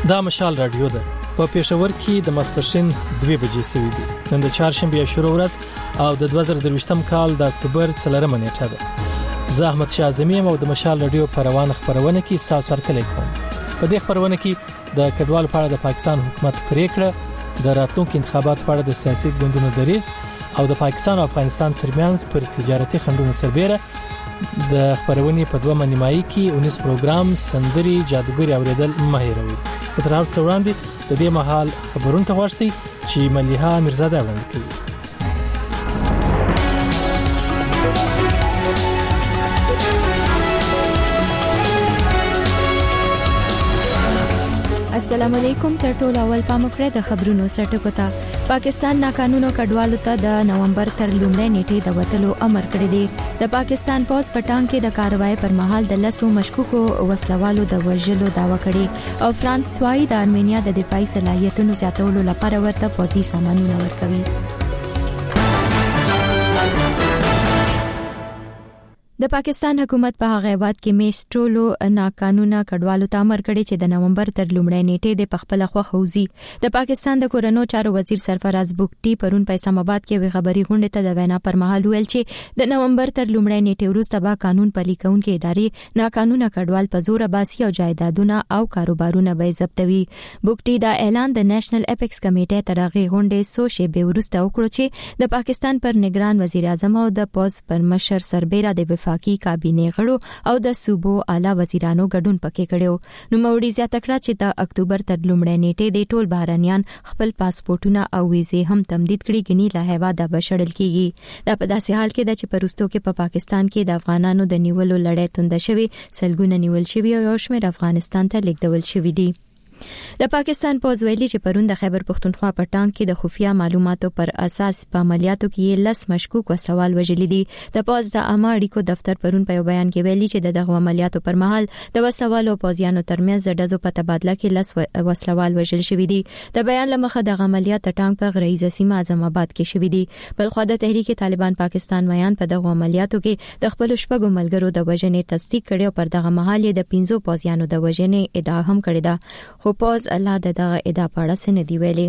دا مشال رادیو ده په پېښور کې د ماسپښین 2 بجې سوي دي. نن د چهارشنبه شروع ورځ او د 2023م کال د اکتوبر 4مه نیټه ده. زه احمد شاه اعظمي او د مشال رادیو په روانه خبرونه کې تاسو سره کلی کوم. په دې خبرونه کې د کډوال په اړه د پاکستان حکومت پریکړه، د راتلونکو انتخاباتو په اړه د سیاسي ګوندونو دریځ او د پاکستان او افغانستان ترمنځ پر تجارتي خنډونو سربېره د خبرونې په دوه منیمایي کې 19 پروګرام سندري جادوګری اوریدل مهیروي. په تر هغه وړاندې د دې مهال خبرونه ته ورسي چې مليحه میرزاده وړاندې کوي. السلام علیکم. تر ټولو اول پامکره د خبرونو سرټکو ته. پاکستان ناقانونه کډوالو ته د نومبر تر لومړۍ نیټې د وټلو امر کړی دی. د پاکستان پوز پټان کې د کاروای پر مهال د لسو مشکوکو وسلوالو د وژلو داوا کړي او فرانس وايي د ارمینیا د دفاعي صلاحیتونو زیاتولو لپاره ورته پوځي سامانونه ورکوي. د پاکستان حکومت په هغه وخت کې میشټولو ناقانونه کډوالو ته امر کړی چې د نومبر تر لومړۍ نیټې د پخپل خوخوزي. د پاکستان د کورونو چارو وزیر سرفراز بوکټي پرون په اسلام آباد کې وی خبري غونډه ته د وینا پر مهال ویل چې د نومبر تر لومړۍ نیټې وروسته به قانون پلي کوونکې ادارې ناقانونه کډوال په زور باسي او جایدادونه او کاروبارونه به ضبطوي. بوکټي دا اعلان د نېشنل اپیکس کمیټې تر هغه غونډې سو شی به وروسته وکړو چې د پاکستان پر نگران وزیر اعظم او د پوز پر مشر سربېره د وفاقي کابینه غړو او د صوبو اعلی وزیرانو ګډون پکې کړو. نو موري زیاته کړه چې د اکتوبر تر لومړۍ نیټې د ټول بهرانيان خپل پاسپورتونه او ویزې هم تمدید کړي غني له هوا د بشړل کیږي. دا په داسې حال کې د چې پرستو کې په پاکستان کې د افغانانو د نیولو لړۍ توند شوی، سلګونه نیول شوی او شمیر افغانستان ته لیږدول شوی دي. د پاکستان پوز ویلي چې پرون د خیبر پختونخوا په ټانک کې د خفیه معلوماتو پر اساس په عملیاتو کې 10 مشکوک وسوال وژلي دي. د پوز د عامه اړیکو دفتر پرون په بیان کې ویلي چې دغه عملیاتو پر مهال د وسوالو پوزیانو ترمنځ د ډزو په تبادله کې 10 وسوال وژل شوی دي. د بیان لمخه د عملیات ټانک په غریزه سیمه اعظم آباد کې شوی دي. بل خو د تحریک طالبان پاکستان میان په دغه عملیاتو کې د خپل شپږو ملګرو د وژنې تصدیق کړي او پر دغه مهال د 15 پوزیانو د وژنې ادعا هم کړې ده. خو پوز الله دغه ادعا پاړه سن دی ویلي.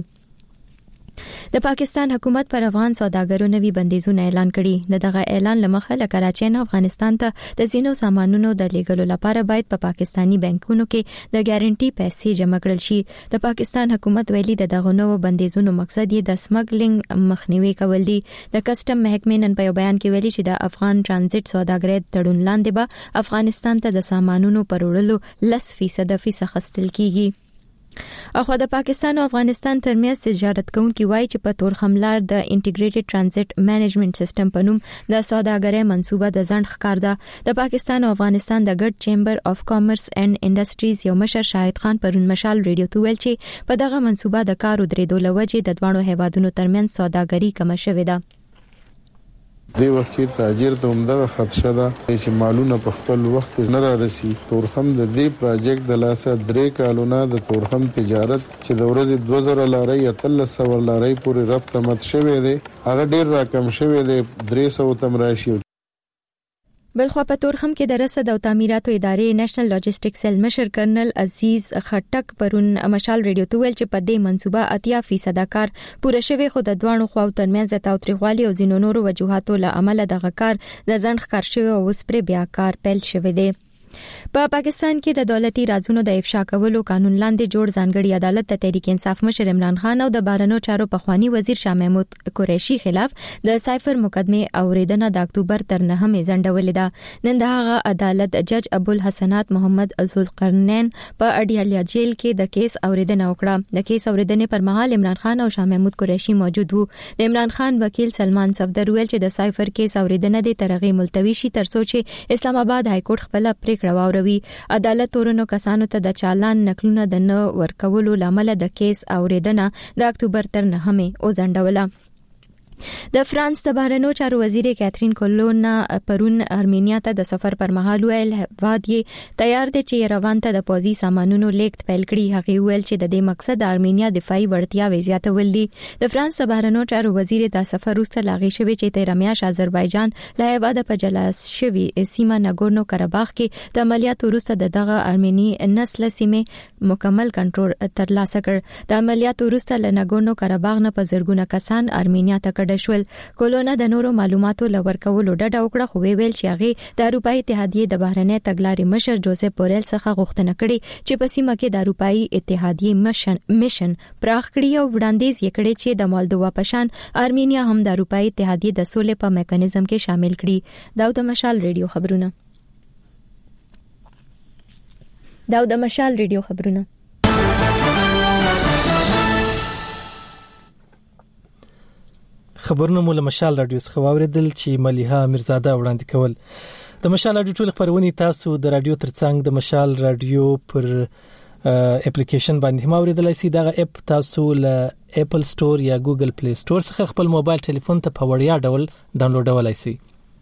د پاکستان حکومت پر افغان سوداګرو نوي بندیزونه اعلان کړي. دغه اعلان لمخه له کراچۍ نه افغانستان ته د زینو سامانونو د لیږلو لپاره باید په پاکستانی بانکونو کې د ګارانټي پیسې جمع کړل شي. د پاکستان حکومت ویلي دغه نوو بندیزونو مقصد یې د سمګلینګ مخنیوي کول دي. د کسٹم محکمې نن په بیان کې ویلي چې د افغان ترانزیت سوداګرۍ تړون لاندې به افغانستان ته د سامانونو پر وړلو 10% فیس اخیستل کیږي. اخو د پاکستان او افغانستان ترمنځ تجارت کوونکي وایي چې په تور خملار د انټیګریټډ ترانزیت منیجمنت سیستم په نوم د سوداګرۍ منصوبه د ځنډ ښکار ده. د پاکستان او افغانستان د ګډ چیمبر اف کامرس اینڈ انډستریز یو مشر شاهد خان پرون مشال ریډیو ته ویل چې په دغه منصوبه د کار درېدو لوجې د دوه هیوادونو ترمنځ سوداګري کم شوې ده. دی وخت کې تاجر ته عمده خدشه ده چې مالونه په خپل وخت نه رارسي. تورخم د دې پروجیکټ د لاسه 3 کالونه د تورخم تجارت چې د ورځې 2000 لارۍ یا 1300 لارۍ پورې رفت مت شوی دی هغه ډیر راکم شوی دی 300 تم راشي. بلخو په تورخم کې د رصد او تعمیراتو ادارې نېشنل لاجستیک سیل مشر کرنل عزیز خټک پرون مشال ریډیو ته ویل چې په دې منصوبه 80% کار پوره شوی، خو د دوانو خواو ترمنځ تاوتریخوالي او ځینو نورو وجوهاتو له امله دغه کار د ځنډ ښکار شوی او اوس پر بیا کار پیل شوی دی. په پاکستان کې د دولتي رازونو د افشا کولو قانون لاندې جوړ ځانګړي عدالت ته تحریک انصاف مشر عمران خان او د بهرنیو چارو پخوانی وزیر شاه محمود قریشي خلاف د سایفر مقدمه اوریدنه د اکتوبر تر 9 ځنډولې ده. نن دغه عدالت جج ابو الحسنات محمد ذوالقرنین په اډیالیا جیل کې د کیس اوریدنه وکړه. د کیس اوریدنې پر مهال عمران خان او شاه محمود قریشي موجود وو. د عمران خان وکیل سلمان صفدر ویل چې د سایفر کیس اوریدنه د ترغی ملتوي شي ترڅو چې اسلام آباد های کورټ خپل پریکړه واوروي. عدالت تورنو کسانو ته د چالان نقلونه د نه ورکولو لامل د کیس اوریدنه د اکتوبر تر 9 او ځنډوله. د فرانس د بهرنیو چارو وزیر کاترین کولونا پرون ارمینیا ته د سفر پر مهال ویل هیواد یې تیار دی چې روان ته د پوځي سامانونو لیږد پیل کړي. هغه ویل چې د دې مقصد د ارمینیا دفاعي وړتیاوې زیاتول دي. د فرانس د بهرنیو چارو وزیر د سفر وروسته لاغې شوی چې تیر میاشت آذربایجان له هیواده په جلا شوی سیمه ناګورنو کاراباخ کې د عملیاتو وروسته دغه ارمینی نسل سیمه مکمل کنټرول ترلاسه کړ. د عملیاتو وروسته له ناګورنو کاراباخ نه په زرګونه کسان ارمینیا ته کډه شول. کولونا د نورو معلوماتو لور کولو ډډه وکړه، خو ویل چې هغه د اروپאי اتحادیې د بهرنی تګلارې مشر جوزف بوریل څخه غوښتنه کړې چې په سیمه کې د اروپאי اتحادیې میشن پراخ کړي او وړاندیز یې کړی چې د مالدووا پشان ارمینیا هم د اروپאי اتحادیې د سولې په میکانیزم کې شامل کړي. داود مشال ریډیو خبرونه خبرونه مول مشال رادیو څخه واوریدل چې ملیحه میرزاده وړاندې کول. د مشال رادیو ټول خبرونه تاسو د رادیو ترڅنګ د مشال رادیو پر اپلیکیشن باندې هم اوریدلای شئ. دا اپ تاسو له اپل سٹور یا ګوګل پلی سٹور څخه خپل موبایل ټلیفون ته په وړیا ډول ډاونلوډولای شئ.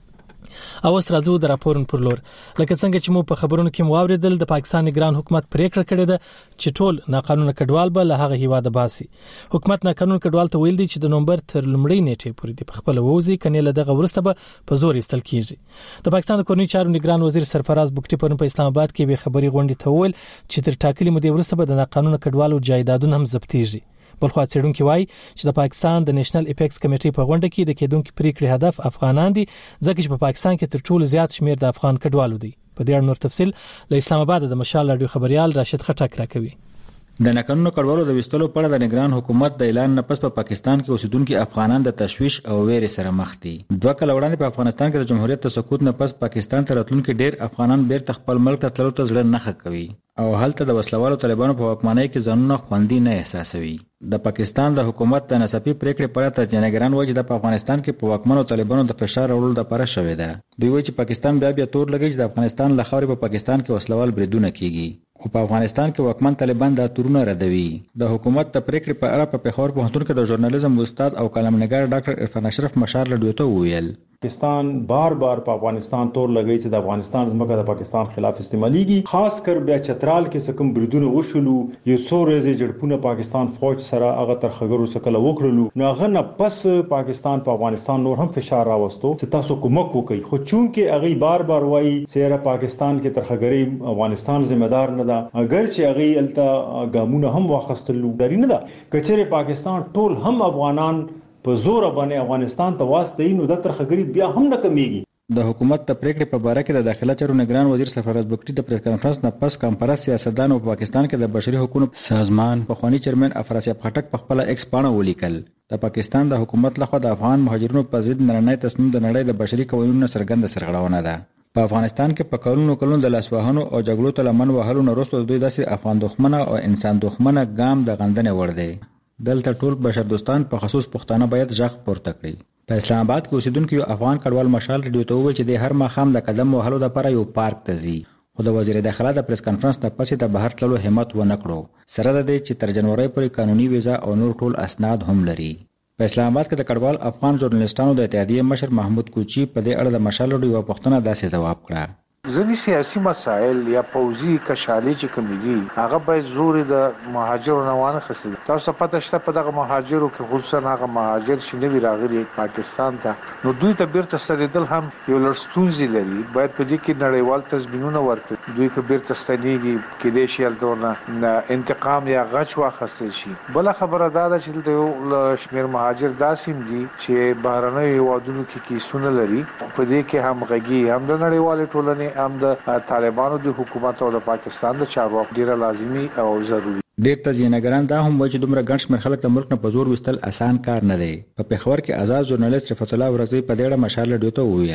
او سرازو د راپورن پر لور لکه څنګه چې مو په خبرونو کې مواوریدل د پاکستان نگران حکومت پریکړه کړې ده چې ټول ناقانونه کډوال به له هغه هیواده باسي. حکومت ناقانونه کډوال ته ویل دي چې د نومبر تر لومړۍ نیټې پورې د خپل ووزي کني له دغه ورسته به په زور استل کیږي. د پاکستان کورنۍ چارو نگران وزیر سرفراز بوکټي په اسلام آباد کې به خبري غونډه ته ویل چې تر ټاکلي مودې ورسته به د ناقانونه کډوالو جایدادونه هم ضبطيږي. بلخو څېړونکو وایي چې د پاکستان د نېشنل اپیکس کمیټې په غونډه کې د کېدونکو پریکړې هدف افغانان دي، ځکه چې په پاکستان کې تر ټولو زیات شمیر د افغان کډوالو دي. په دې اړه نور تفصیل له اسلام آباد د مشال رادیو خبريال راشد خټک راکوي. د ناقانونه کډوالو د وستلو په اړه د نگران حکومت د اعلان نه پس په پاکستان کې اوسیدونکو افغانان د تشویش او ویرې سره مخ دي. دوه کال وړاندې په افغانستان کې د جمهوریت تسقط نه پس پاکستان ته راتلونکي ډیر افغانان بیرته خپل ملک ته تللو ته زړه نه ښه کوي او هلته د وسلوالو طالبانو په واکمنۍ کې ځانونه خوندي نه احساسوي. د پاکستان د حکومت د ناڅاپي پریکړې په اړه تجزیه‌نګاران وایي چې د افغانستان کې په واکمنو طالبانو د فشار راوړلو لپاره شوې ده. دوی وایي چې پاکستان بیا تور لګي چې د افغانستان له خاورې په پاکستان کې وسلوال بریدونه کیږي او په افغانستان کې واکمن طالبان دا تورونه ردوي. د حکومت د پریکړې په اړه په پېښور پوهنتون کې د ژورنالیزم استاد او کالمنګار ډاکټر عرفان اشرف مشال رادیو ته وویل پاکستان بار په افغانستان تور لګی چې د افغانستان ځمکه د پاکستان خلاف استعماليږي، خاص کر بیا چترال کې څکم بریدونه وشولو، یو څو ورځې جړپونه پاکستان فوج سره هغه تر خګرو څخه وکړلو، نو هغه نه پس پاکستان په افغانستان نور هم فشار راوستو چې تاسو کومک وکړئ. خو چون کې هغه بار وایي چې پاکستان کې تر خګري افغانستان ذمہ دار نه ده، اگر چې هغه الته ګامونه هم واخستلو درې نه ده، کچره پاکستان ټول هم افغانان په زور باندې افغانستان ته واسطه نو د ترخګری بیا هم نه کمیږي. د حکومت د پریکړې په اړه کې د داخله چارو نگران وزیر سرفراز بوکټي د پریس کانفرنس نه پس کانفرنس سیاستدانو په پاکستان کې د بشري حقوقو سازمان په خواني چیرمن افراسیاب خټک په خپل ایکس پاڼه ولیکل د پاکستان د حکومت لخوا د افغان مهاجرینو په ضد نړیوال تصمیم د نړۍ د بشري قوانینو څرګنده سرغړونه ده. په افغانستان کې په کلونو د لاسوهنو او جګړو ته لمن وهلو نه وروسته دوی داسې افغان دښمنه او انسان دښمنه ګام د غندنې ور دي. دلته ټول بشر دوستان په خصوص پښتانه باید ځخ پورته کړي. په اسلام آباد کې اوسیدونکو یو افغان کډوال مشال رادیو ته وویل چې د هر مخام د قدم وهلو لپاره یو پارک ته ځي، خو د وزیر داخله د پریس کانفرنس نه پسې د بهر تللو همت ونه کړو، سره د دې چې تر جنوري پورې قانوني ویزا او نور ټول اسناد هم لري. په اسلام آباد کې د کډوال افغان ژورنالیستانو د اتحادیې مشر محمود کوچی په دې اړه د مشال رادیو یو پوښتنه داسې جواب کړه: ځینې سیاسي مسایل یا پوځي کشالي چې کوم دي هغه باید زور د مهاجرو نه وانه خسي. تاسو پته شته په دغه مهاجرو کې خصوصا هغه مهاجر چې نوی راغلي پاکستان ته، نو دوی ته بیرته ستنېدل هم یو لړ ستونزې لري. باید په دې کې نړیوال تضمینونه ورکړي. دوی که بیرته ستنېږي کېدای شي هلته انتقام یا غچ واخیستل شي. بله خبره دا ده چې دلته یو شمېر مهاجر داسې دي چې بهرنیو هېوادونو کې کیسونه لري. په دې کې همغږي هم د نړیوالې ټولنې هم د طالبانو د حکومت او د پاکستان د چارواکو ډیره لازمي او ضروري. ډېر تجزیه‌نګاران دا هم وایي چې دومره ګڼ شمېر خلک د ملک نه په زور وستل اسان کار نه دی. په پېښور کې آزاد ژورنالیست رفعت الله ورزی په دې اړه مشال رادیو ته وویل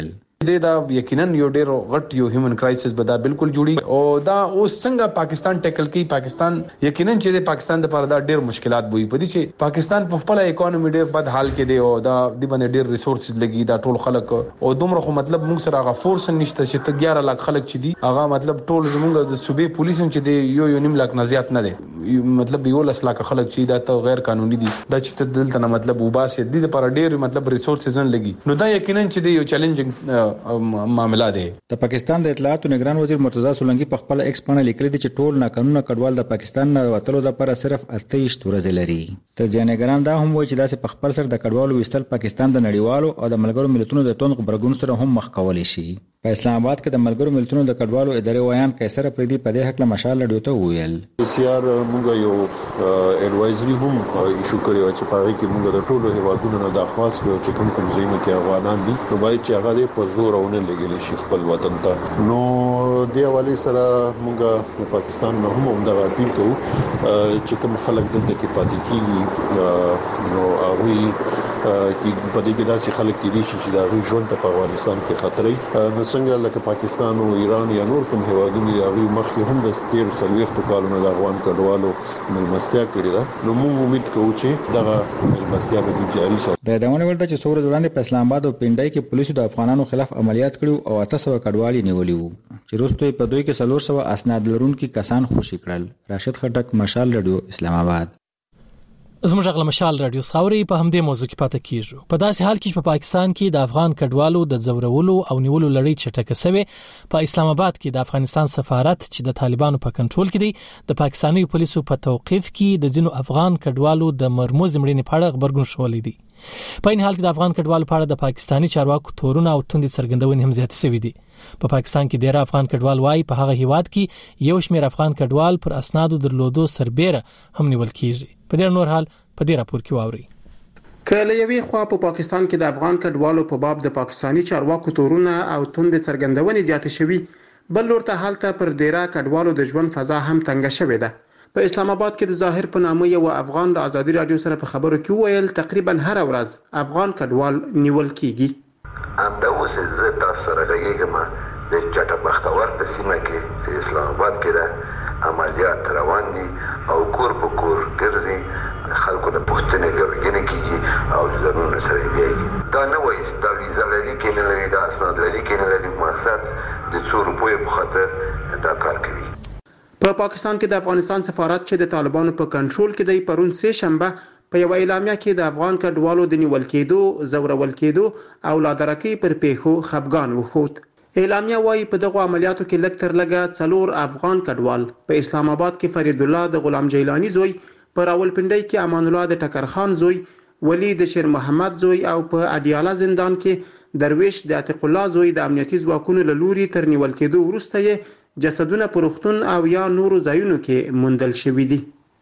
چې دا یقینا یو ډیر غټ یو هیومن کرایسس به دا بالکل جوړي او دا اوس څنګه پاکستان ټیکل کوي. پاکستان یقینا چې د پاکستان لپاره دا ډیر مشکلات وي په دې چې پاکستان په خپل اکانومي ډیر بد حال کې دی او دا د باندې ډیر ریسورسز لګي دا ټول خلک او دومره خو مطلب موږ سره هغه فورس نشته چې 11 لک خلک چې دي هغه مطلب ټول زموږ د صوبې پولیس چې دی یو نیم لک نه زیات نه دی مطلب یو لس لک خلک چې دا ته غیر قانوني دي دا چې دلته نه مطلب وباسي د لپاره ډیر مطلب ریسورسز نه لګي نو دا یقینا چې دی یو چیلنجینګ معاملہ دی. د پاکستان د اطلاعات او نگران وزیر مرتضی سولنګي په خپل ایکس باندې لیکلي دي چې ټول ناقانونه کډوال د پاکستان نه وتلو لپاره صرف 28 ورځې لري. تجزیه نگران دا هم وایي چې دا په خپل سر د کډوالو وستل پاکستان د نړیوالو او د ملګرو ملتونو د توند خبرګون سره هم مخ کولی شي. په اسلام آباد کې د ملګرو ملتونو د کډوالو ادارې ویان قیصر پردي په دې حق له مشال لډیو ته ویل سیار موږ یو اډوایزري هم ایشو کړی و چې په هغه کې موږ د ټولو هیوادونو نه درخواست کړو چې کوم ځایونه کې افغانان دي نو باید چې هغه په زور او نه لګیل شي خپل وطن ته. نو د حواله سره موږ د پاکستان نه هم دا اپیل کوو چې کوم خلک دلته کې پاتې کیږي نو هغه چې په دې کې داسې خلک کې دي چې دا ژوند په افغانستان کې خطرې څنګه لکه پاکستان او ایران یا نور کوم هیوادونه هغه مخکې هم د 13 کالونو د افغان کډوالو ملمستیا کړې ده نو موږ امید کوو چې دا ملمستیا به جاری شي. د دمونه ولته چې څوره وړاندې په اسلام آباد او پنډای کې پولیسو د افغانانو خلاف عملیات کړو او 800 کډوالي نیولي وو چې وروسته په دوی کې 400 اسناد لرونکي کسان خوشي کړل. راشد خټک، مشال رادیو، اسلام آباد. زموږ غل مشال رادیو خاوري په همدې موضوع کې پاتې کیږو. په داسې حال کې په پاکستان کې د افغان کډوالو د زورولو او نیولو لړۍ چټکه شوه. په اسلام آباد کې د افغانستان سفارت چې د طالبانو په کنټرول کې دی د پاکستاني پولیسو په توقيف کې د ځینو افغان کډوالو د مرموز مړینې په اړه خبرګون شولې دي. په این حال کې د افغان کډوالو په اړه د پاکستاني چارواکو تورونه او توندې څرګندونې هم زیات شوې دي. په پاکستان کې ډېر افغان کډوال وايي په هغه هیواد کې یو شمېر افغان کډوال پر اسنادو درلودو سربېره هم نیول کیږي. په دې نور حال په دې راپور کې واوري. کله یوې خوا په پاکستان کې د افغان کډوالو په باب د پاکستاني چارواکو تورونه او توندې څرګندونې زیات شوي بل لور ته حالت پر ډیرا کډوالو د ژوند فضا هم تنګ شوې ده. په اسلام آباد کې د ظاهر په نامه یو افغان د ازادي رادیو سره په خبرو کې ویل تقریبا هر ورځ افغان کډوال نیول کیږي. همدا اوس زه تاسو سره غږیږم د چټه بختور په سیمه کې چې اسلام آباد کې ده عملیات روان دي او کور په کور ګرځي خلکو د پښتنې ګرځنه کیږي او زمونږ سره دی دا نه وایي دا ویزه لري کې نه لري دا اسناد لري کې نه لري مقصد د 2 روپیو په خاطر دا کار کوي. په پاکستان کې د افغانستان سفارت چې د طالبانو په کنټرول کې دی پرون سه شنبه په یو اعلامیه کې د افغان کډوالو د نیول کېدو، زورول کېدو او لادرکۍ پر پیښو خفګان وښود. اعلامیه وايي په دغه عملیاتو کې لږ تر لږه 4 افغان کډوال په اسلام آباد کې فرید الله د غلام جیلانی زوی، په راولپنډۍ کې امان الله د ټکر خان زوی، ولی د شیر محمد زوی او په اډیاله زندان کې درویش د عتیق الله زوی د امنیتي ځواکونو له لوري تر نیول کېدو وروسته یې جسدونه پروختون او یا نورو ځایونو کې موندل شوي دي.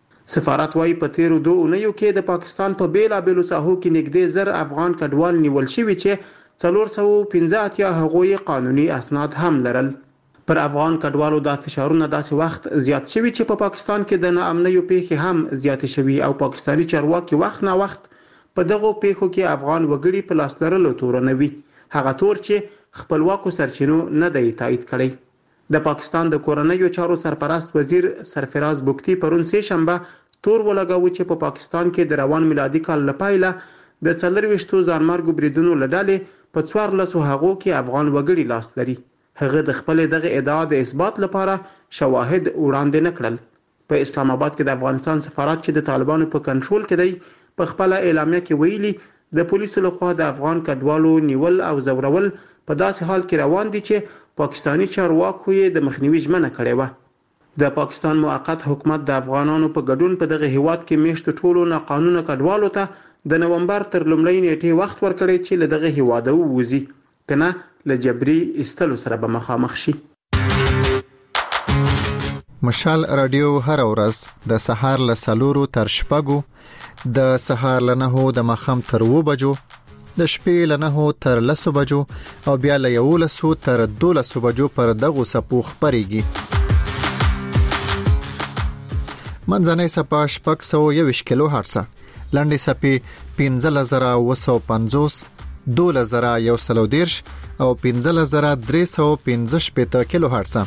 سفارت وايي په تیرو 2 اونیو کې د پاکستان په بیلابېلو ساحو کې نږدې 1000 افغان کډوال نیول شوي چې 415 هغوی قانوني اسناد هم لرل. پر افغان کډوالو د فشارونو داسې وخت زیات شوي چې په پاکستان کې د ناامنیو پیښې هم زیات شوي او پاکستاني چارواکي وخت نه وخت په دغه پیښو کې افغان وګړي په لاس لرلو تورنوي، هغه تور چې خپلواکو سرچینو نه دی تایید کړی. د پاکستان د کورنیو چارو سرپرست وزیر سرفراز بوکتی پرون سه شنبه تور ولګاوه چې په پاکستان کې د روان میلادي کال لپاره د 24 ځانمرګو بریدونو لړلې په 14 هغو کې افغان وګړي لاس لري. هغه د خپل دغه ادعا د اثبات لپاره شواهد وړاندې نکړل. په اسلام آباد کې د افغانستان سفارت چې د طالبانو په کنټرول کې دی په خپل اعلامیه کې ویلي د پولیسو لخوا د افغان کډوالو نیول او زورول په داسې حال کې روان دي چې پاکستاني چارواکو یې د مخنیوي ژمنه کړې و. د پاکستان موقت حکومت د افغانانو په ګډون په دغه هیواد کې میشت ټولو ناقانونه کډوالو ته د نومبر تر لومړۍ نیټې وخت ورکړی چې له دغه هیواده ووځي کنه له جبري استلو سره به مخامخ شي. مشال رادیو هر ورځ د سهار له 4 تر 6 د سهار له 9 د مخام تر 2 بجو د شپې له 9 تر 10 بجو او بیا له 11 تر 12 بجو پر دغه سپو خبريږي. منځنۍ سپا 621 کیلو هرتز، لنډې سپې 15950 12130 او 15315 کیلو هرتز.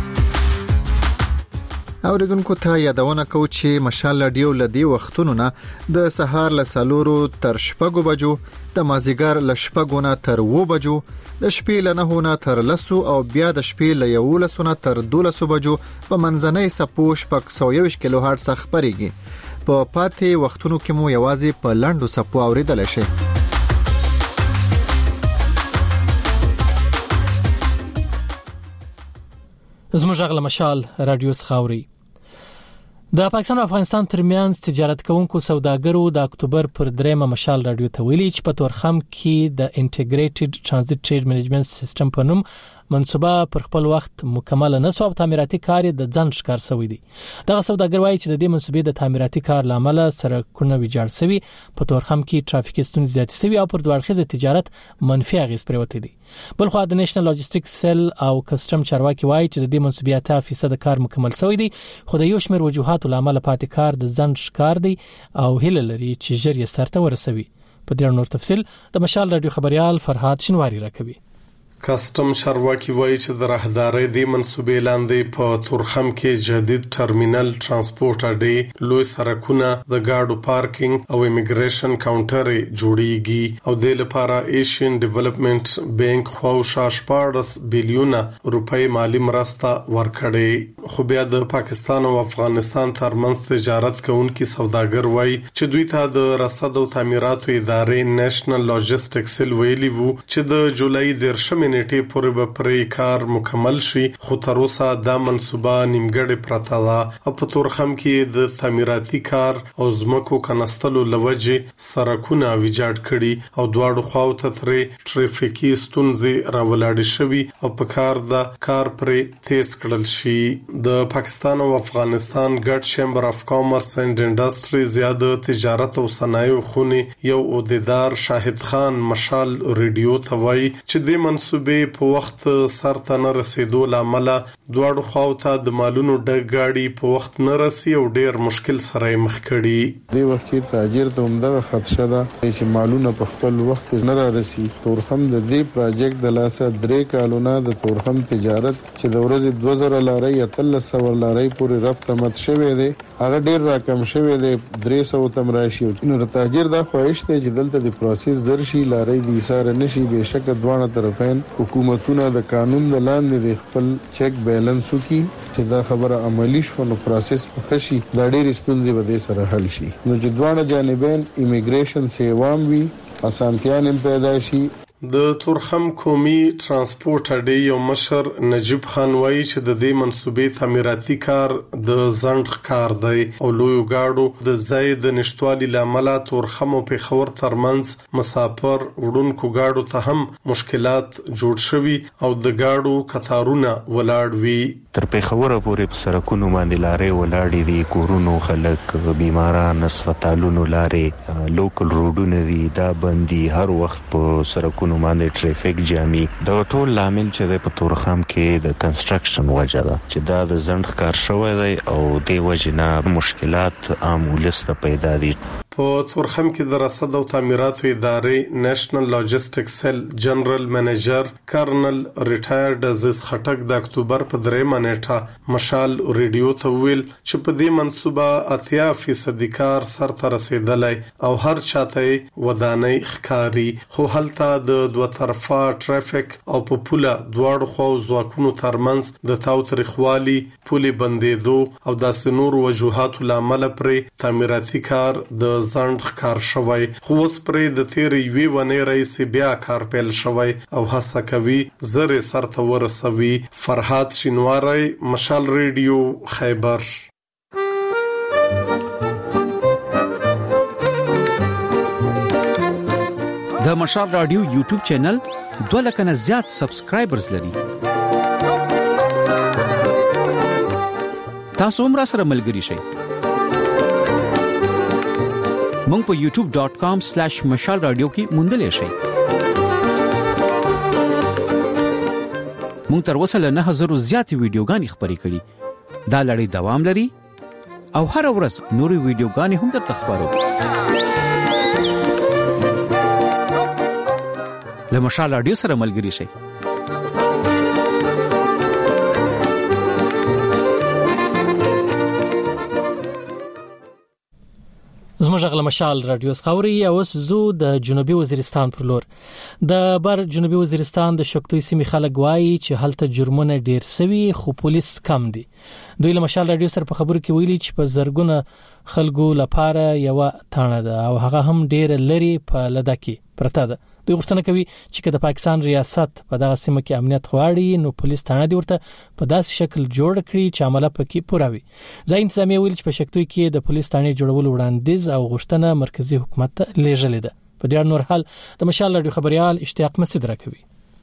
اوریدونکو ته یادونه کوم چې مشال رادیو لدی وختونو نه د سهار ل 4 تر 6 بجو، د مازیګر ل 6 نه تر 9 بجو، د شپې ل 9 نه تر 10 او بیا د شپې ل 11 نه تر 12 بجو په منځنۍ سپوش په 120 کیلو هرتز خبريږي. په پاتې وختونو کې مو یوازې په لاندو سپو اوریدل شي. زموږ غل مشال رادیو سخاوري. د پاکستان او افغانستان ترمنځ تجارت کوونکو سوداګرو د اکتوبر پر 3 مشال رادیو ته ویلي چې په تورخم کې د انټیګریټډ ترانزیت ټریډ منیجمنت سیستم په نوم منصوبه پر خپل وخت مکمل نه سو، تعمیراتي کار د ځن ښکار شوی دی. دغه سوداګر وایي چې د دې منصوبې د تعمیراتي کار لامل سرکونه ویجاړ شوی، په تورخم کې ټرافیکي ستونزې زیاتې شوی او پر دوړخیزه تجارت منفي اغیز پروت دي. بلخو د نېشنل لاجستیک سیل او کسٹم چارواکي وایي چې د دې منصوبې 8% کار مکمل شوی دی، خو د یو شمېر وجوهات لامل پاتې کار د ځن ښکار دی او هیله لري چې ژر یې سرته ورسوي. په دې نور تفصیل د مشال رادیو خبريال فرهاد شنواری راکوي. کسٹم چارواکي وایي چې د راهدارۍ د منصوبې لاندې په تورخم کې جدید ټرمینل، ترانسپورت اډې، لوی سرکونه، د گاډو پارکینګ او امیګریشن کاونټر جوړیږي او د لپاره ایشین ډیولپمنٹ بانک خواوشا 14 بلیون روپۍ مالی مرسته ورکړي. خو بیا د پاکستان او افغانستان ترمنځ تجارت کوونکي سوداګر وایي چې دوی ته د رصد او تعمیراتو ادارې نېشنل لاجستیک سیل ویلي وو چې د جولای 10 نیټه پورې به پرې کار مکمل شي، خو تر اوسه دا منصوبه نیمګړې پرته ده او په تورخم کې د تعمیراتي کار او زمکو کنستلو لوجه سرکونه ویجاړ کړي او دواړو خواو ته ترې ټریفیکي ستونزې راولاړې شوي او په کار پرې تیز کړل شي. د پاکستان او افغانستان ګډ چیمبر اف کامرس اند انډستری زیاده تجارت او صنایع خونې یو عہدیدار شاهد خان مشال رادیو ته وایي چې د منصوبې په وخت سرته نه رسیدو لامل دواړو خواو ته د مالونو ډک گاډي په وخت نه رسي او ډیر مشکل سره مخ کړي. د وخت کې تاجر ته عمده خدشه ده چې مالونه په خپل وخت نه را رسي. تورخم د دې پروژیکټ د لاسه 3 کالونه د تورخم تجارت چې د ورځې 2000 لارې یا 300 لارې پورې رفت مت شوی دی، هغه ډیر راکم شوی دی، 300 تم راشي. نو تاجر دا خواهش دی چې دلته د پروسس زرشي لارې د ایثار نشي. بهشکه دوه طرفین حکومتونه د قانون د لاندې د خپل چیک بیلانس وکي چې دا خبره عملی شو نو پروسس پخشي، دا ډېر ستونزې به د سره حل شي. نو چې دوه جانبین ایمیګریشن سیوام وي، اسانتیان پیدا شي. د تورخم قومي ترانسپورت اډې یو مشر نجیب خان وایي چې د دې منصوبې تعمیراتي کار د ځنډ کار دی او لوی گاډو د زید نشټوالي لامل تورخم او پیښور ترمنځ مسافر وړونکو گاډو ته هم مشکلات جوړ شوي او د گاډو قطارونه ولاړ وي. تر پیښور پورې په سرکونو باندې لارې ولاړې دي، کورونو خلک، بیماران، هسپتالونو لارې، لوکل روډونه دي دا بندي، هر وخت په سرکونو باندې ټریفیک جامي. دا ټول لامل چې په تورخم کې د کنستراکشن وجه ده چې دا د ځنډ کار شوی دی او د وجنه مشکلات عام ولسته پیدا دي. په تورخم کې د رصد او تعمیراتو ادارې نېشنل لاجستیک سیل جنرال منیجر کرنل ریټایرډ عزیز خټک د اکتوبر په 3 نیټه مشال رادیو ته ویل چې په دې منصوبه 80% کار سرته رسیدلی او هر چاته ودانۍ ښکاری، خو هلته د دوه طرفه ټریفیک او په پوله دواړو خواو ځواکونو ترمنځ د تاوتریخوالي، پولې بندېدو او داسې نور وجوهاتو لامل پرې تعمیراتي کار د ځنډ کار شوی، خو اوس پرې د تیرې یوې ونې رئیس بیا کار پیل شوی او هڅه کوي زر سرته ورسوي. فرهاد شینواری، مشال رادیو، خیبر. د مشال رادیو یوټیوب چینل 2 لک نه زیات سبسکرایبرز لري. تاسو هم را سره ملګری شئ. مونږ په youtube.com/mashal radio کې موندلې شئ. مونږ تر اوسه له 9000 زیات ویډیوګانې خبرې کړې. دا لړۍ دوام لري او هر ورځ نورې ویډیوګانې هم درته خبرو. له مشال رادیو سره ملګري شئ. زموږ غل مشال رادیو خاوري او زو د جنوبي وزیرستان پر لور د بر جنوبي وزیرستان د شکتوي سیمې خلک وایي چې هلته جرمونه ډیر سوي خو پولیس کم دي. دوی له مشال رادیو سره په خبرو کې ویلي چې په زرګونه خلکو لپاره یو تانه ده او هغه هم ډیر لري په لده کې پرته ده. دوی غوښتنه کوي چې د پاکستان ریاست په دغه سیمه کې امنیت غواړي نو پولیس تانه دی ورته په داسې شکل جوړ کړي چې عمله پکې پوره وي. ځای انتظامیه ویل چې په شکتوي کې د پولیس تانه جوړولو وړاندیز او غوښتنه مرکزی حکومت ته لیږلې ده. په دې اړه نور حال د مشال رادیو خبريال اشتیاق مسعود راکوي.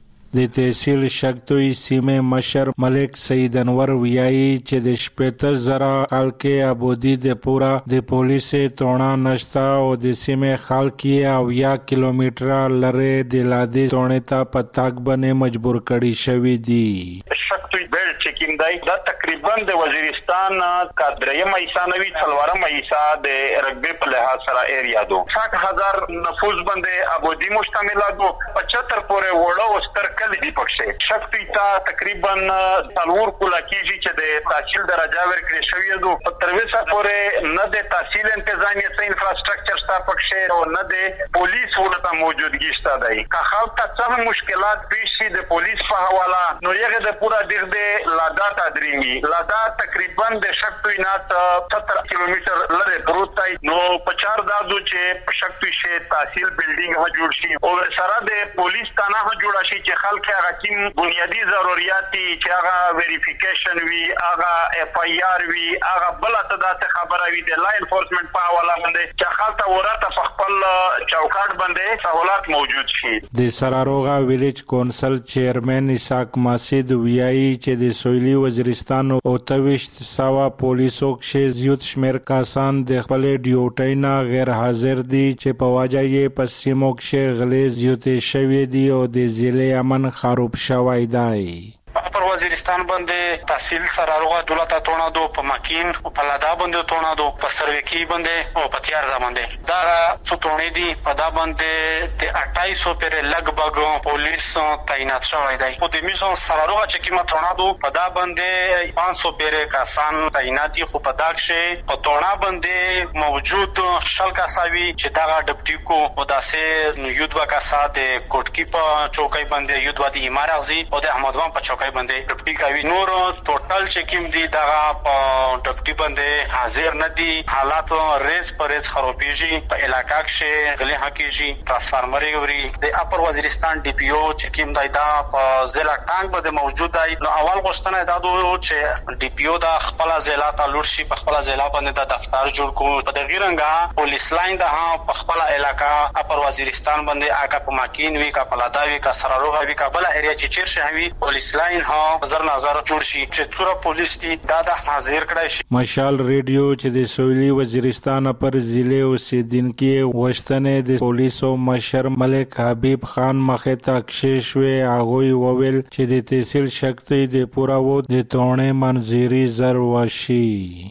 د تحصیل شکتوي سیمه مشر ملک سید انور ویایي چې د 70,000 خلک آبادی د پورا د پولیس تونه نشتا او د سیمه خلک او 1 کیلومتر لره د لادي تونه ته پتاک باندې مجبور کړي شوی دي. شکتوي بیل چیکینګ دی دا تقریبا د وزیرستان کادریم ایسانوي څلورم ایسا د رګبه په لحاظ سره ایریا دو 60,000 نفوس باندې آبادی مشتمل دو 75 پورې وړو ستر کلی دی پکښه شکتوي تا تقریبا څلور کولا کیږي چې د تحصیل درجه ورکړې شوې دو په ترویسه پورې نه د تحصیل انتظامیه څخه انفراستراکچر ستا پکښه او نه د پولیس ولته موجودګي شته دی که خلک ته څه مشکلات پیښ شي د پولیس په حواله نو یغه د پورا د لادا تدریمی لادا تقریبا د شکتوي نات 70 کیلومتر لره پروت دی نو په 4 دادو چې شکتوي شه تحصیل بلډینګ ها جوړ شي او سره د پولیس تانه ها جوړ شي چې خلک هغه کوم بنیادی ضرورت چې هغه ویریفیکیشن وی هغه اف ای آر وی هغه بل ته د خبره وی د لا انفورسمنت په حواله باندې چې خلک ورته خپل چوکاټ باندې سہولت موجود شي. د سراروغا ویلیج کونسل چیرمن اسحاق ماسید ویایي چې د سویلي وزیرستان او 2300 پولیسو کې زیات شمیر کسان د خپل ډیوټي نه غیر حاضر دي چې په واجه یې په سیمو کې غلې زیات شوی دي او د ضلع امن خراب شوی دی. پر وزیرستان باندې تحصیل سراروغا دولت تونه دو په مکین او په لادا باندې تونه دو په سروکی باندې او په تیار باندې دا څوټونی دي په دا باندې د 2800 پر لګبګ پولیس تعینات شوی دی. په دې میشن سراروغا چې کیمه تونه دو په دا باندې 500 پر کسان تعینات دي خو په دا کې په تونه باندې موجود شل کساوی چې دا ډپټی کو او داسې یودوا کسا د کوټکی په چوکۍ باندې یودوا د امارغزي او د احمدوان په چوکۍ باندې ډپټی کوي نور ټوټل چې کوم دي دا په ډپټی باندې حاضر نه دي حالات ریس پرېز خرابېږي په علاقہ کې غلي حقيقي ترانسفارمر یوري د اپر وزیرستان ډي پی او چې کوم دا په ضلع ټانګ باندې موجود دی نو اول غوښتنه دا دوه چې ډي پی او د خپل ضلع ته لور شي په خپل ضلع باندې د دفتر جوړ کو په دغه رنګه پولیس لاین ده په خپل علاقہ اپر وزیرستان باندې آګه په ماکین وی کا پلاداوي کا سراروغا وی کا بل ایریا چې چیر شوی پولیس لاین ها بازار نظر جوړ شي چې څوره پولیس دي دا حاضر کړای شي. مشال ریډیو چې د سویلي وزیرستان پر ضلع اوسیدونکو وشتنه د پولیسو مشر ملک حبیب خان مخه تکشیش وی هغه وویل چې د تحصیل شکتوي د پورا وو د تونه منځري زر وشي.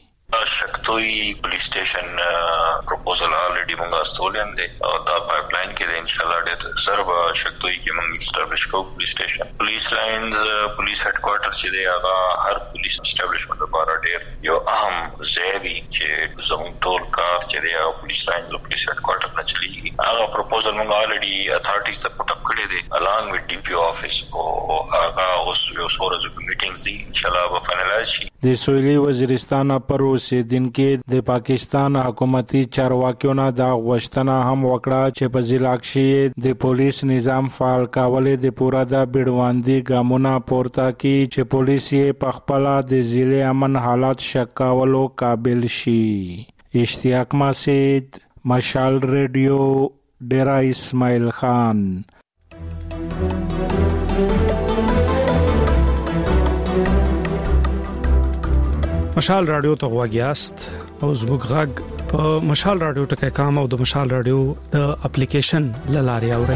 شکتوي پولیس سټیشن پروپوزل الریډي مونږه استولم دي او دا پایپ لاین کې ان شاء الله ډېر سرب شکتوي کې مونږ اسټابلیش کوو پولیس سټیشن پولیس لاینز پولیس هډ کوارټر چې دی هغه هر پولیس اسټابلیشمنت لپاره ډېر یو اهم ځای دی چې زموږ ټول کار چې دی پولیس لاین له پولیس هډ کوارټر نه چلیږي هغه پروپوزل مونږ الریډي اتھارټیز ته پټ اپ کړی دی along with DPO office او هغه اوس یو سورز میټینګز دي ان شاء الله به فائنلایز شي. د سویلي وزیرستان پر اوسیدونکو د پاکستان حکومتي چارواکیو نه دا غوښتنه هم وکړه چې په ضلع کې د پولیس نظام فعال کول د پورا د بیړواندي ګامونه پورته کی چې پولیس یې په خپل د ضلع امن حالات شکاولو قابل شي. اشتیاق مسعود مشال ریډیو ډیرا اسماعیل خان. مشال رادیو ته غواګیاست او زموږ غږ په مشال رادیو ټکي کام او د مشال رادیو د اپلیکیشن لاري اوري.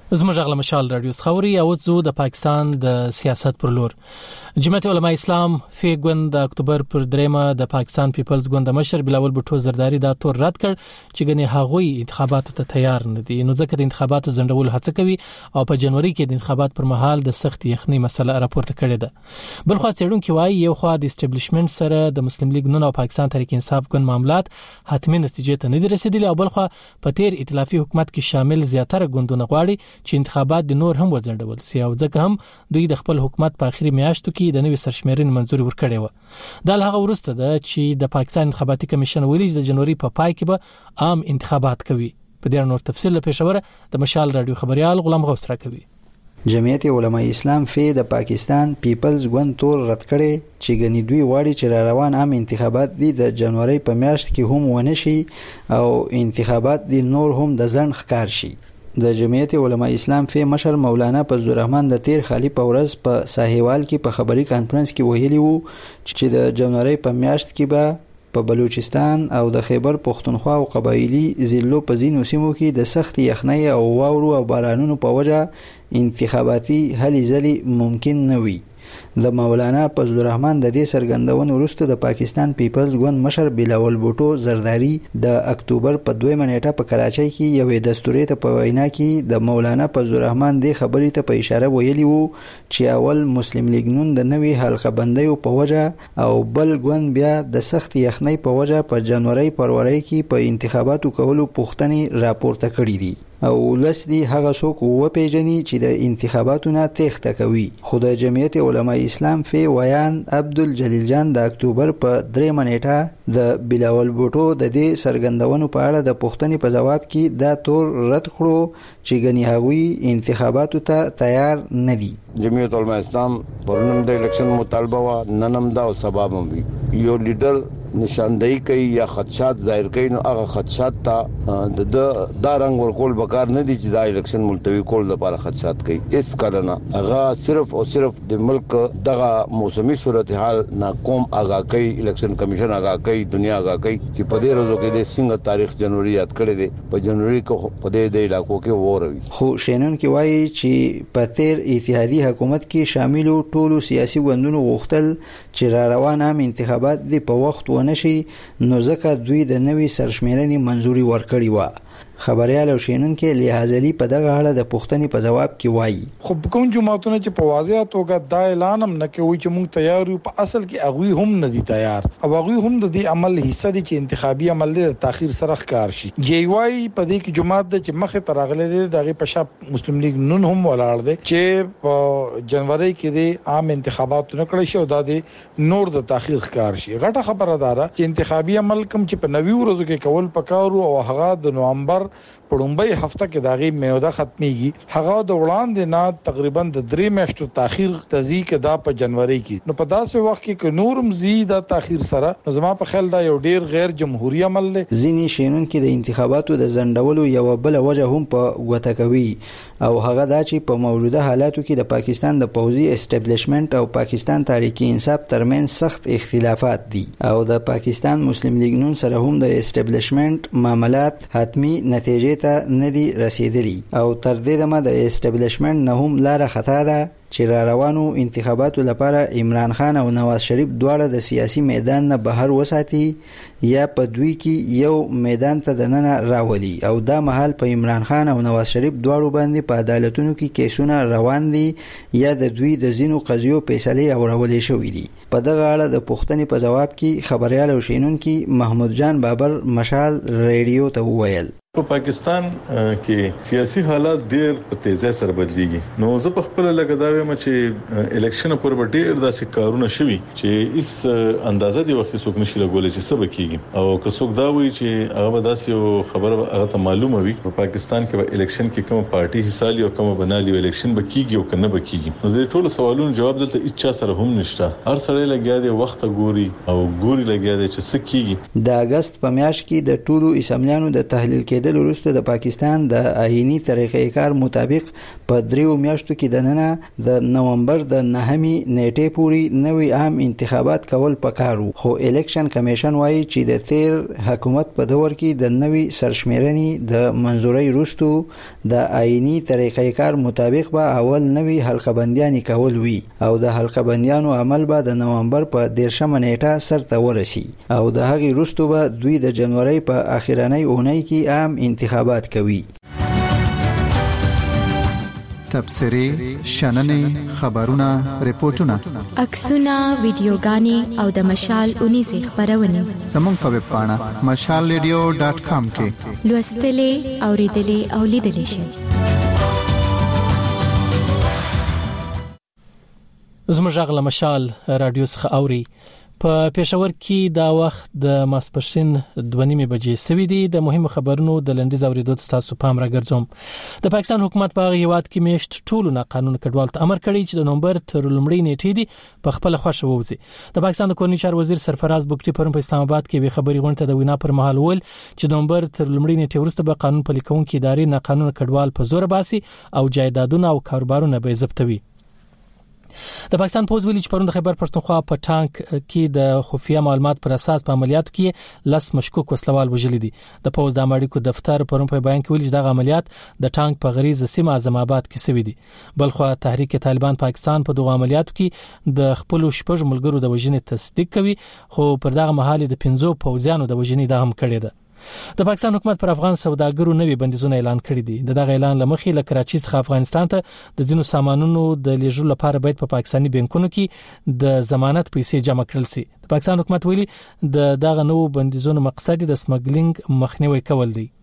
زموږ غل مشال رادیو خوري او زو د پاکستان د سیاست پر لور جمعیت علماء اسلام فیګوند د اکتوبر پر 3 د پاکستان پیپلز ګوند مشر بلاول بوټو زرداری دا تور رد کړ چې غني هغوی انتخاباتو ته تیار نه دي نو ځکه د انتخاباتو ځنډول هڅه کوي او په جنوري کې د انتخابات پر مهال د سخت یخنۍ مسله راپورته کړې ده بل خو څېړونکو وايي یو خو د اسټابلیشمنت سره د مسلم لیگ نن او پاکستان تحریک انصاف ګوند معاملات حتمی نتیجې ته نه دي رسیدلي او بل خو په تیر ائتلافي حکومت کې شامل زیاتره ګوندونه غواړي چې انتخابات د نور هم وځنډول سي او ځکه هم دوی د خپل حکومت په اخري میاشتو کې د نوې سرشمیرنې منځوري ورکړې و دا هغه ورسته ده چې د پاکستان انتخاباتي کمیشن ویلي د جنوري په پای کې به عام انتخابات کوي په دې نور تفصیل له پېښور د مشال رادیو خبريال غلام غوث راکوي جمعیت علماء اسلام فی د پاکستان پیپلز ګوند تور رد کړي چې غني دوی واړي چې روان عام انتخابات دي د جنوري په میاشت کې هم ونه شي او انتخابات دي نور هم د ځن ښکار شي د جمعیت علماء اسلام فی مشر مولانا فضل الرحمن د تیر خالی په ورځ په ساحوال کې په خبري کانفرنس کې ویلي وو چې د جنوري په میاشت کې به په بلوچستان او د خیبر پختونخوا او قبایلی ضلعو په ځینو سیمو کې د سخت یخنۍ او واورو او بارانونو په وجه انتخاباتي هلې ځلې ممکن نه وي د مولانا فضل الرحمن د دې سرګندون وروسته د پاکستان پیپلز ګوند مشر بلاول بوټو زرداری د اکتوبر په 2 نیټه په کراچۍ کې یوې دستوري ته په وینا کې د مولانا فضل الرحمن د خبرې ته په اشاره ویلي وو چې اول مسلم لیگ نون د نوې حلقه بندیو په وجه او بل ګوند بیا د سخت یخنۍ په وجه په جنوري فروری کې په انتخاباتو کولو پوښتنې راپورته کړې دي او لسدي هغه څوک و پیژني چې د انتخاباتو نه تېښته کوي خو د جمعیت علماء اسلام فی ویان عبدالجلیل جان د اکتوبر په 3 نیټه د بلاول بوټو د دې سرګندونو په اړه د پوښتنې په جواب کې دا تور رد کړو چې غني هغوی انتخاباتو ته تیار نه دي جمعیت علماء اسلام پرونم د الیکشن مطالبه وا ننم دا او سبب هم وي یو لیډر نشاندهی کوي یا خدشات ظاهر کوي نو هغه خدشات ته د دا رنگ ورکول بکار نه دي چې دا الیکشن ملتوی کول لپاره خدشات کوي اس کارنه هغه صرف او صرف د ملک دغه موسمي صورتحال ناقوم آگاه کوي الیکشن کمیشن آگاه کوي دنیا آگاه کوي چې په دې ورځو کې د څنګه تاریخ جنوري یاد کړی دی په جنوري کې په دې علاقو کې وروي خو شینون کې وایي چې په تیر اتحادیه حکومت کې شامل ټولو سیاسي ګوندونو غوښتل چې را روان عام انتخابات دی په وخت ونشي نو ځکه دوی د نوې سرشمیرنې منځوري ورکړی و خبريال او شینونکو لحاظلی په دغه اړه د پوښتنې په جواب کې وایي خو کوم جماعتونه چې په واضح توګه دا اعلان هم نه کوي چې موږ تیار یو په اصل کې هغه هم نه دي تیار او هغه هم د دې عمل حصہ دي چې انتخابي عمل له تاخير سره ښکار شي جی واي په دې کې جماعت د چې مخه ترغله دي دغه په شپ مسلم لیگ نن هم ولاړ دي چې په جنوري کې د عام انتخابات نه کړی شو دا د نور د تاخير ښکار شي غټه خبره ده چې انتخابي عمل کوم چې په 90 ورځو کې کول پکارو او هغه د نومبر په لومبۍ هفته کې داغي میوده ختميږي هغه د وړاندې نه تقریبا د 3 میاشتو تاخير تزي کې دا په جنوري کې نو په داسې وخت کې نورم زیاده تاخير سره زما په خیال دا یو ډیر غیر جمهوریت عمل دی ځینی شینون کې د انتخاباتو د ځنډولو یو بل وجه هم په غوته کوي او هغه دا چې په موجوده حالاتو کې د پاکستان د پوځي اسټابلیشمنت او پاکستان تحریک انصاف ترمن سخت اختلافات دي او د پاکستان مسلم لیگ نون سره هم د اسټابلیشمنت معاملات حتمی نتیجې ته ندي رسیدلی او تر دې دمه د اسټابلیشمنت نه هم لار خطا ده چې را روانو انتخاباتو لپاره عمران خان او نواز شریف دواړه د سیاسي میدان نه بهر وساتي یا په دوی کې یو میدان ته دننه راولي او دا مهال په عمران خان او نواز شریف دواړو باندې په عدالتونو کې کیسونه روان دي یا د دوی د زینو قضیو فیصله اورولې شوې دي په دغه اړه د پوښتنې په جواب کې خبريال او شینونکو محمود جان بابر مشال ریډیو ته وویل په پاکستان کې سیاسي حالات ډېر په تیزه سره بدليږي نو زه په خپل لګداوي م چې الیکشن پر ډېر داسې کارونه شوي چې اس اندازه دی وخت څوک نشي لګولای چې سبا کیږي او که څوک دا وایي چې هغه داسې یو خبره هغه ته معلومه وي په پاکستان کې به الیکشن کې کوم پارټي حصہ لري او کوم بنالي الیکشن به کیږي او کنه به کیږي نو د ټولو سوالونو جواب دلته هیڅ سره هم نشته هر سړی لګیا دی وخت ګوري او ګوري لګیا دی چې څه کیږي د اگست په میاشت کې د ټولو اسمبلیانو د تحلیل کېدو رسیدل وروسته د پاکستان د آئینی طریقې کار مطابق په 3 میاشتو کې د ننه د نومبر د 9 نیټې پورې نوې عام انتخابات کول پکارو، خو الیکشن کمیشن وایي چې د تیر حکومت په دور کې د نوې سرشمیرنې د منزوري وروسته د آئینی طریقې کار مطابق به اول نوې حلقه بندیان کول وي او د حلقه بندیانو عمل به د نومبر په 10 نیټه سرته ورسي او د هغې وروسته به دوی د جنوري په اخرنۍ اونۍ کې عام انتخابات کوي. تبصرې، شننې، خبرونه، ریپورتونه، عکسونه، ویډیوګانې او د مشال 19 خبرونه زموږ په ویب پاڼه mashalradio.com کې لوستلې، اوریدلې او لیدلې شئ. زموږ غږ له مشال رادیو څخه اوري. په پېښور کې دا وخت د ماسپښین 2:30 بجې سوي دي. د مهمو خبرونو د لنډیز اوریدو تاسو پام راګرځوم. د پاکستان حکومت په هیواد کې میشت ټولو قانون کډوال ته امر کړی چې د نومبر تر لومړۍ نیټې دی په خپل خوښه ووځي. د پاکستان د کورنۍ چارو وزیر سرفراز بګټي پرون په اسلام آباد کې به خبري غونډه د وینا پر مهال ول چې د نومبر تر لومړۍ نیټې وروسته به قانون پلي کوونکې ادارې قانون کډوال په زور باسي او جایدادونه او کاروبارونه به ضبطوي. د پاکستان پوز ویلي چې پرون د خیبر پښتونخوا په ټانک کې د خفیه معلومات پر اساس په عملیاتو کې 10 مشکوک وسلوال وژل دي. د پوز د امریکا دفتر پرون په بیان کې ویلي چې د عملیات د ټانک په غریزه سیمه اعظم آباد کې سوي دي. بلخو تحریک طالبان پاکستان په دغه عملیاتو کې د خپل شپږ ملګرو د وژنې تصدیق کوي، خو پر دغه مهال د 15 پوزیانو د وژنې د هم کړی ده. د پاکستان حکومت پر افغان سوداګرو نوي بندیزونه اعلان کړي دي. دغه اعلان لمخې له کراچۍ څخه افغانستان ته د ځینو سامانونو د لیږلو لپاره باید په پاکستاني بانکونو کې د ضمانت پیسې جمع کړل شي. د پاکستان حکومت ویلي دغه نوو بندیزونو مقصد د سمګلینګ مخنیوي کول دی.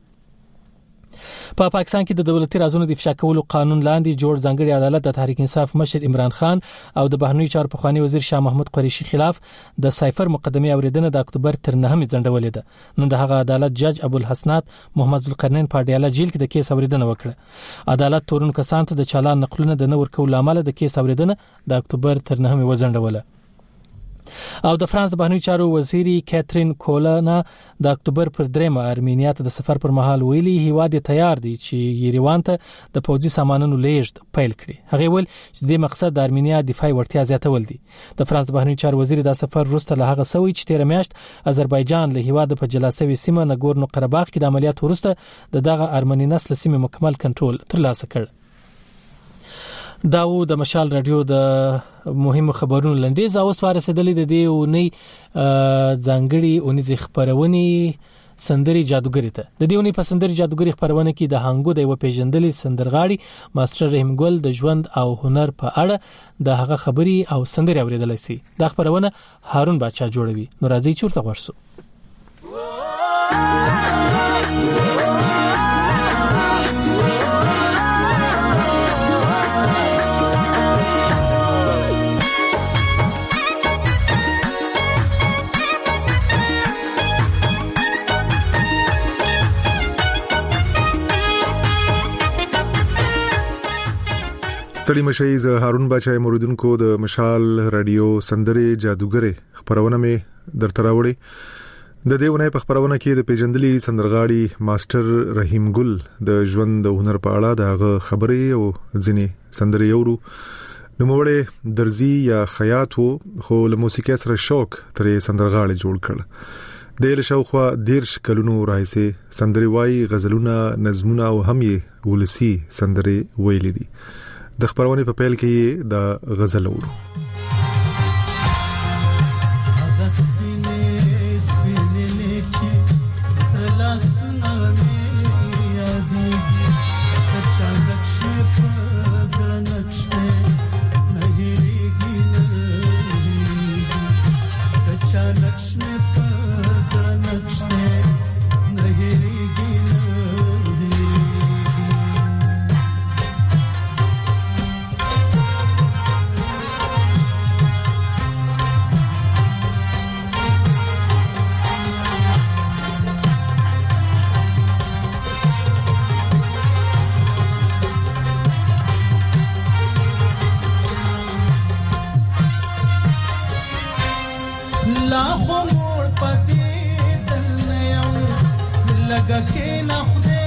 په پاکستان کې د دولتي رازونو د افشا کولو قانون لاندې جوړ ځانګړي عدالت د تحریک انصاف مشر عمران خان او د بهرنی چارو پخوانی وزیر شاه محمود قریشي خلاف د سایفر مقدمه اوریدنه د اکتوبر تر 9 ځنډولې ده. نن د هغه عدالت جج ابو الحسنات محمد ذوالقرنین په ډیاله جیل کې د کیس اوریدنه وکړه. عدالت تورن کسان ته د چالان نقلونه د نور کول عمل د کیس اوریدنه د اکتوبر تر 9 وځنډوله. او د فرانس د بهرنی چارو وزیری کاترین کولانا د اکتوبر پر 3 ارمینیا ته د سفر پر مهال ویلي هیواد تیار دی چې یریوان ته د پوځي سامانونو لیږد پیل کړي. هغه ویل چې د مقصد د ارمینیا دفاعي وړتیا زیاتول دي. د فرانس د بهرنی چارو وزیر د سفر وروسته له هغه سوي چې 13 میاشت آذربایجان له هیواد په جلاسوي سیمه نګورنو قرهباغ کې د عملیات وروسته دغه ارمنی نسل سیمه مکمل کنټرول ترلاسه کړ. داو د مشال رادیو د مهمو خبرونو لنډیز او سوار رسیدلې د دې اونۍ ځانګړي اونیزه خبرونه سندري جادوګری ته. د دې اونۍ په سندري جادوګری خبرونه کې د هانګو د یو پیژندلې سندرغاړي ماستر رحیم ګل د ژوند او هنر په اړه د هغه خبري او سندري اوریدل شي. دا خبرونه هارون بچا جوړوي. نو راځي چورته ورسو. ستړي مشي ز هارون بچای موریدونکو د مشال رادیو سندري جادوګری خبرونه می درته راوړي. د دې ونې په خبرونه کې د پیژندلي سندرغاړي ماستر رحیم ګل د ژوند او هنر په اړه دغه خبرې او ځینې سندري اورو. نو موږ درزي یا خیاط خو له موسیقي سره شوق ترې سندرغاړي جوړ کړ. د له شاوخوا 10 کلونو راځي سندري وای غزلونه نظمونه او هم یې ولسی سندري ویلې دي. د خبرونه په پیل کې د غزل اورو. لا خمور پتی دل نیو لگا کې نه خدای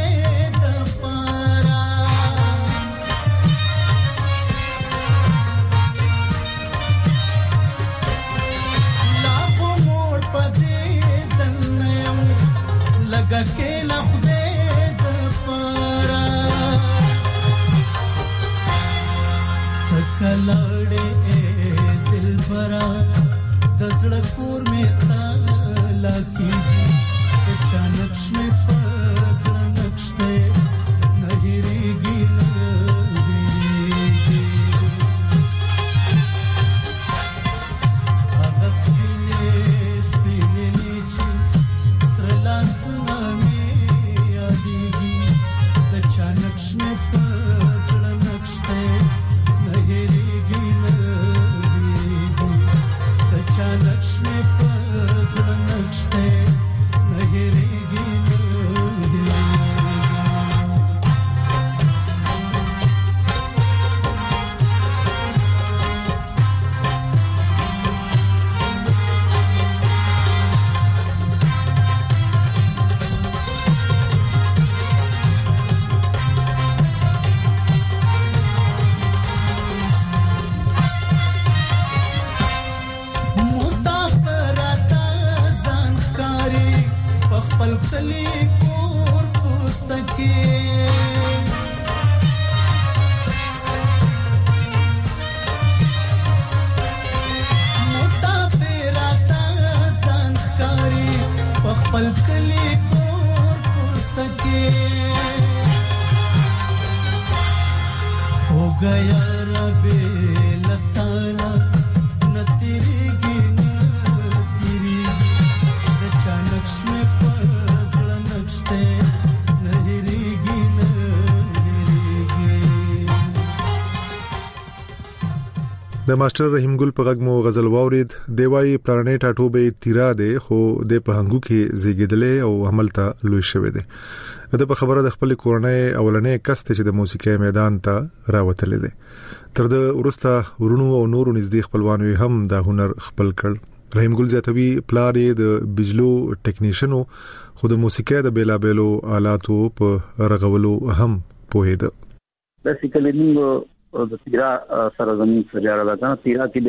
د ماستر رحیم ګل په غږ مو غزل واورید دی وای پلانټ اټوبه تیرا دی خو د په هنګو کې زیږیدلې او عملته لوي شوی دی د په خبره د خپل کورنۍ اولنې کست چې د موسیقي میدان ته راوتلې ده تر د ورسته ورونو او نورو نږدې خپلوانو هم د هنر خپل کړ رحیم ګل زیاتوي پلار د بجلو ټیکنیشنو خو د موسیقي د بیلابلو آلاتو په رغولو هم پوهیده بیسیکلی موږ د تیرا سره زمين سره راځه تیرا کې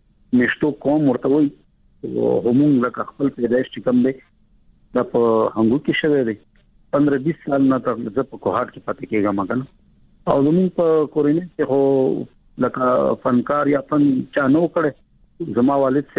د نشټو کوم ورته وي او موږ لکه خپل پیدائش کوم دی د په هنګو کې شوه دی 15-20 سال نه تر د په کوهات کې پاتې کېږم کنه او زمين په کورینه کې هو لکه فنکار یا فن چانو کړي زما والد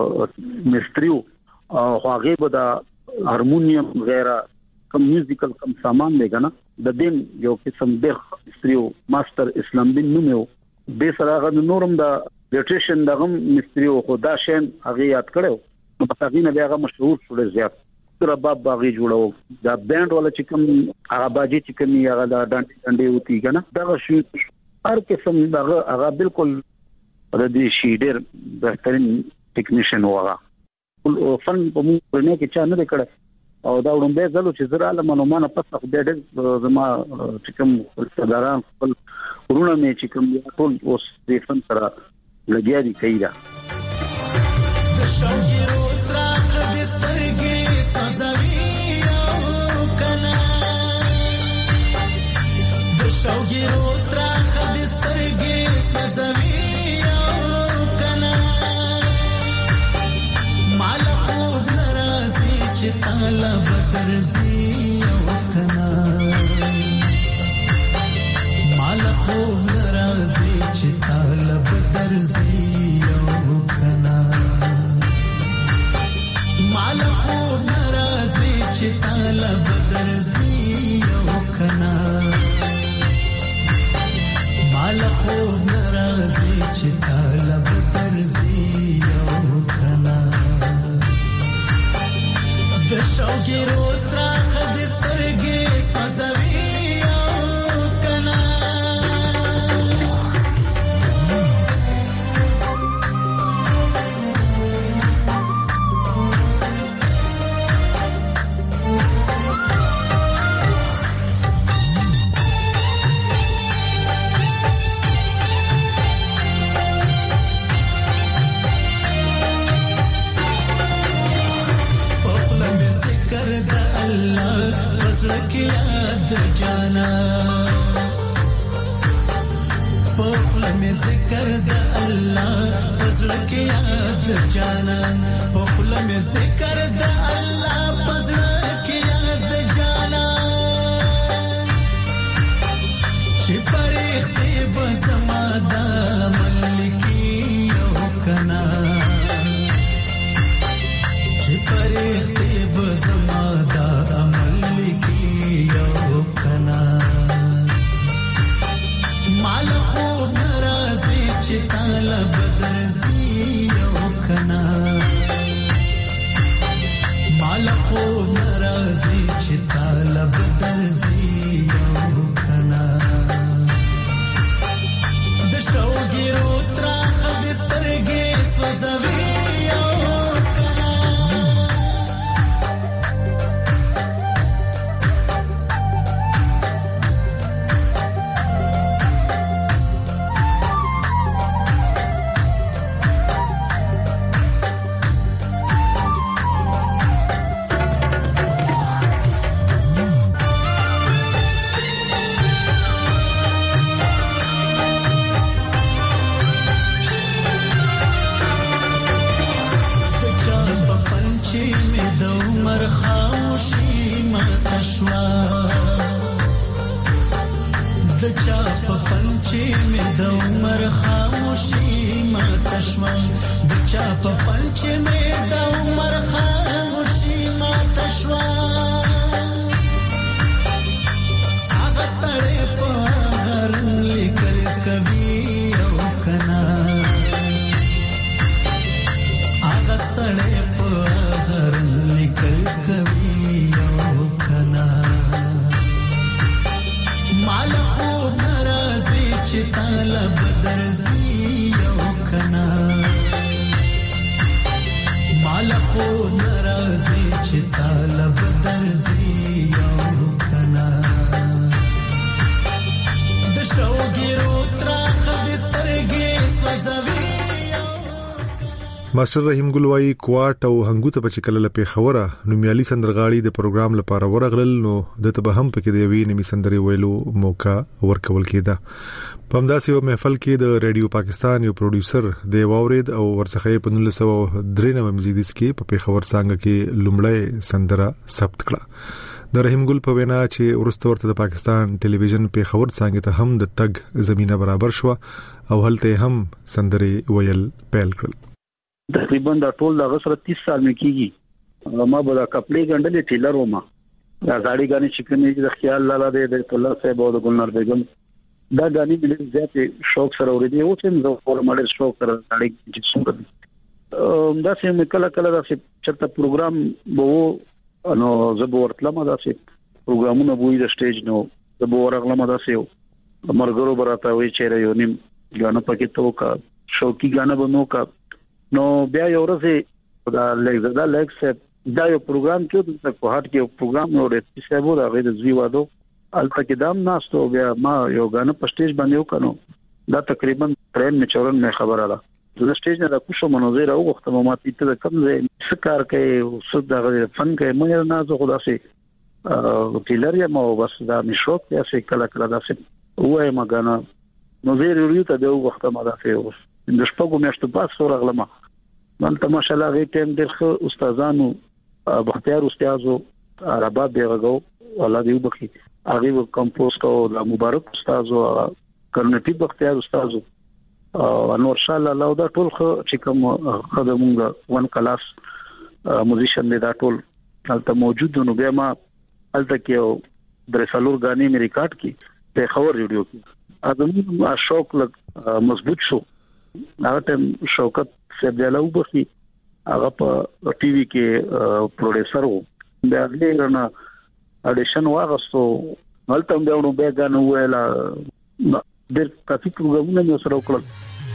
سے مستریو او هغه به د هارمونیم غیره کم میوزیکل کم سامان دی کنه د دین یو قسم د مستریو ماستر اسلام دین نومو به سره غو نورم د لیټریشن دغه مستریو خدا شین هغه یاد کړو په هغه نه هغه مشهور شول زیات تر باب باغی جوړو دا بینډ ولا چې کوم هغه باجی چې کوم هغه د ډانډي وتی کنه دغه شی هر قسم هغه بالکل د دې شی ډیر بهترین ټیکنیشن وغه فن په موږ نه کې چا نه کړه او دا وړاندې ځلو چې زرا له منومانه پس خو ډېر زما چې کوم صدران خپل ورونه مې چې کوم ټول اوس د فن سره لګیا دي کیدا د شوګیرو ترخ د سترګې سازوي او کنا د شوګیرو ترخ د سترګې سازوي او کنا مال خوب ناراضي چې طالب درزي او کنا مال خوب ناراضي چې طالب درزي او کنا مال خوب ناراضي چې طالب درزي او کنا مال خوب ناراضي چې طالب درزي او کنا د شوګیرو ترخ د سترګې سازوي او کنا زړه یاد جانا په لمه ذکر د الله زړه یاد جانا په لمه ذکر د الله زړه یاد جانا چې پرخته بسما د ملکی او کنا چې پرخته بسما د ماستر رحیم ګل وايي کوټ او هنګو ته په کله په خوره نومیالي سندرغاړي د پروګرام لپاره ورغلل نو د ته به هم پکې دی وی نیمه سندري ویلو موقع ورکول کېده. په همداسې یو محفل کې د رادیو پاکستان یو پروډوسر دی واورید او ورڅخه په 1993 مزیدس کې په خبر څنګه کې لومړی سندره ثبت کړه. د رحیم ګل په وینا چې ورسته ورته د پاکستان ټلویزیون په خبر څنګه ته هم د تګ زمينه برابر شو او هلته هم سندري ویل پیل کړل. تقریبا دا ټول د غسر 30 سال مې کیږي. ما به دا کپڑے ګندلې ټیلر ومه دا غاړي غاني چکنې د خیال لاله د الله صاحب او د ګلنار بیگم دا غاني مې زیات شوق سره ورېدي او چې زه فور ماډل شوق سره غاړي چې څنګه دا چې مې کله کله دا چې چرته پروګرام وو نو زه به ورتلم دا چې پروګرامونه وې د سټیج نو زه به ورغلم دا چې مرګرو براته وی چې یو نیم غانا پکې تو کا شوقي غانا بنو کا نو بیا یو ورځ دا لیکس دا یو پروګرام کې د کوهات کې پروګرام نو د سیبو دا غیر زوی وادو الته کې دام ناستو بیا ما یو غانا په سټیج باندې وکړو دا تقریبا ترين چورن مې خبره ده د سټیج نه د کوشو مناظره او وخت ما ته د کم ځای سکار کې او صد د فن کې مې نه زه خدا سي ټیلر یا ما بس دا مشوق یا سي کلا کلا دا سي وای ما غانا نو زه ریو ته د وخت ما دا سي د شپږو میاشتو پاس ورغلم نن ته ماشاءالله غي ټیم د استادانو بختیار استادو عربات دیغو الله دې وبخي هغه کمپوز کو د مبارک استادو کرنټي بختیار استادو انور شاه الله دا ټول چې کوم خدمونګه ون کلاس موزیشن دې دا ټول البته موجود نو بیا ما البته کې درسالور غاني مې ریکارډ کی په خبر ویډیو کې اذن شوق لګ مضبوط شو هغه ټیم شوکت صاحب دلاو بخي هغه په ټي وي کې پروډوسر وو بیا غلیرنا اډیشن واغستو هلته نو بیا غانو ویلا د کافي پروګرامونه مې سره وکړل.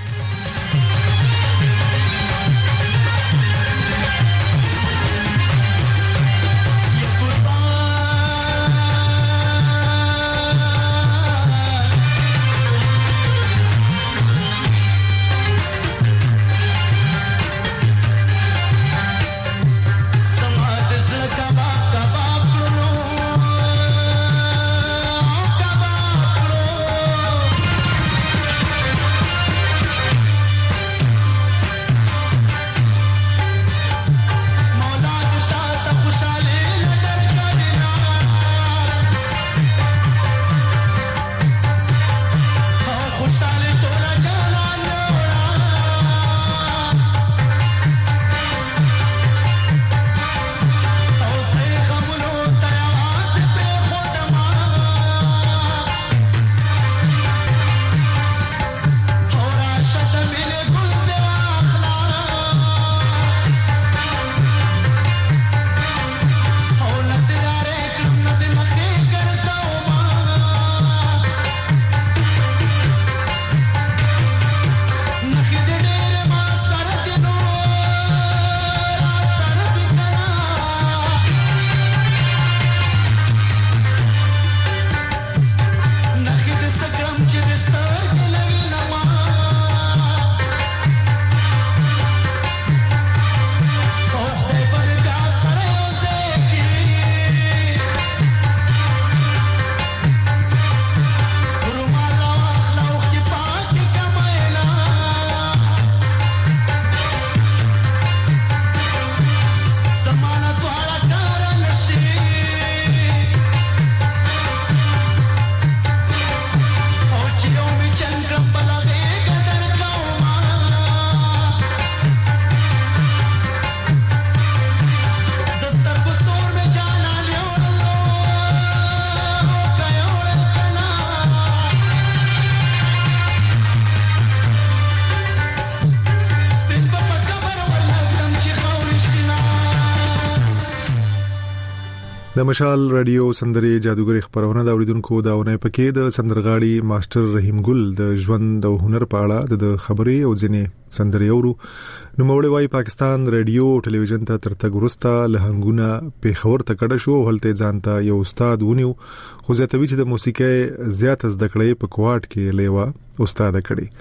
د مشال رادیو سندري جادوګر خبرونه دا اوریدونکو داونه پکې د سندرغاړي ماستر رحیم ګل د ژوند او هنر په اړه د خبري او ځنې سندري اورو نو موړی وايي پاکستان رادیو او ټلویزیون ته تر تګورستا لهنګونه په خبر تکړه شو هلته ځانته یو استاد ونیو خو زه ته وی چې د موسیقۍ زیات زده کړې په کوټ کې لیوا استاد کړي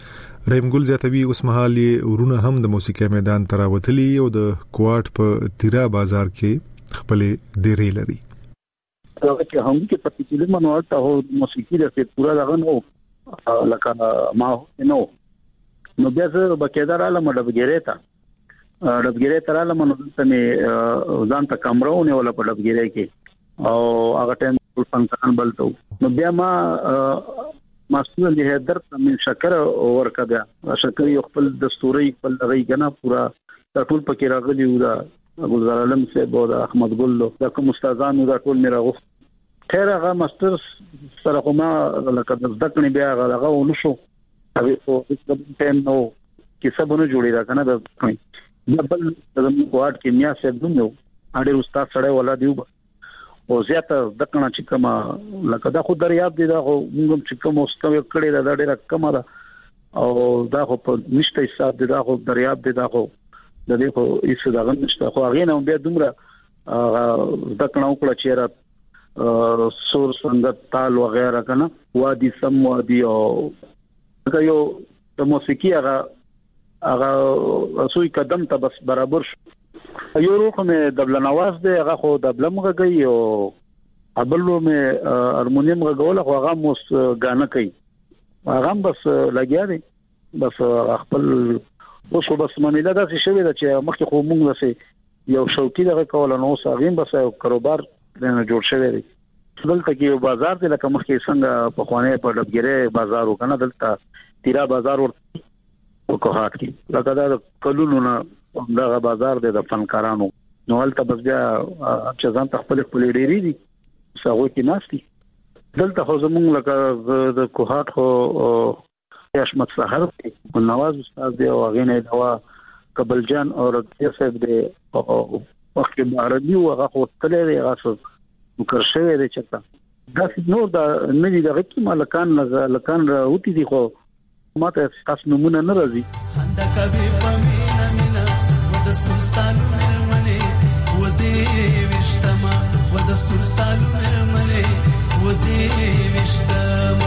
رحمګل زیاتوي اوس مهال ورونه هم د موسیقي میدان تراوتلی او د کوارټ په تیرا بازار کې خپل ډیرې لري. دا چې هم کې پرتیکولر منوال ته موسیقي د پورا دغه نو لکه ما نو بیا زه بقیدار علم ډبګری تر علم نو ته ځان ته کمرونه ولا په ډبګری کې او هغه ټیم فنکشن بلته نو بیا مسؤل دي حیدر من شکر ورکا بیا شکر یو خپل دستوري خپل غي کنه پورا ټول پکې راغلی و دا ګلزار علم صاحب او احمد ګل دا کوم استادانو دا ټول میرا غوښ خیر هغه ماستر سره کومه لکه د ځکه بیا هغه ونشو هغه په هیڅ ټیم نو کې سبونه جوړی دا کنه د بل د کوارټ کې میا صاحب نو اړ استاد سره ولا دیو او زیاته د کنا چې کما لکه دا خو دریاب دی دا خو موږ چې کوم اوسته کړي دا ډیره کم ده او دا خو په نشته حساب دی دا خو دریاب دی دا خو د دې خو هیڅ دا نشته خو هغه نه بیا دومره د کنا وکړه چې را سور څنګه تال وغیرہ کنه وادي سم وادي او یو د موسیقي هغه سوی قدم ته بس برابر شو یو روخ مې دبل نواز دی هغه خو دبل مغږی او ابلو مې هارمونیم غول خو هغه موس غانه کوي هغه بس لګیا دی بس خپل اوس بس منیدا دا څه شوی دا چې مخکې خو موږ وسه یو شوقي دغه کول نو ساغین بس یو کاروبار نه جوړ شوی دی دلته کې یو بازار دی لکه مخکې څنګه په خوانه په ډبګری بازار وکنه دلته تیرا بازار ورته کوهات کې لکه دا کلونو نه دغه بازار دی د فنکارانو نو هلته بس بیا چې ځان خپل ډیری دي څنګه کې ناشتي دلته خو زمونږ لکه د کوهات خو یاشمت سحر او نواز استاد دی او غینه دوا قبل جان او رضی صاحب دی او وخت عربي او هغه خو تللی دی هغه مکرشه دی چې دا نور دا نه دي دغه کې مالکان راوتی دي خو ماته تاسو نمونه نه راځي خندا کوي پمینا مینا ود سرسالو مرمنه ودی وشتما ود سرسالو مرمنه ودی وشتما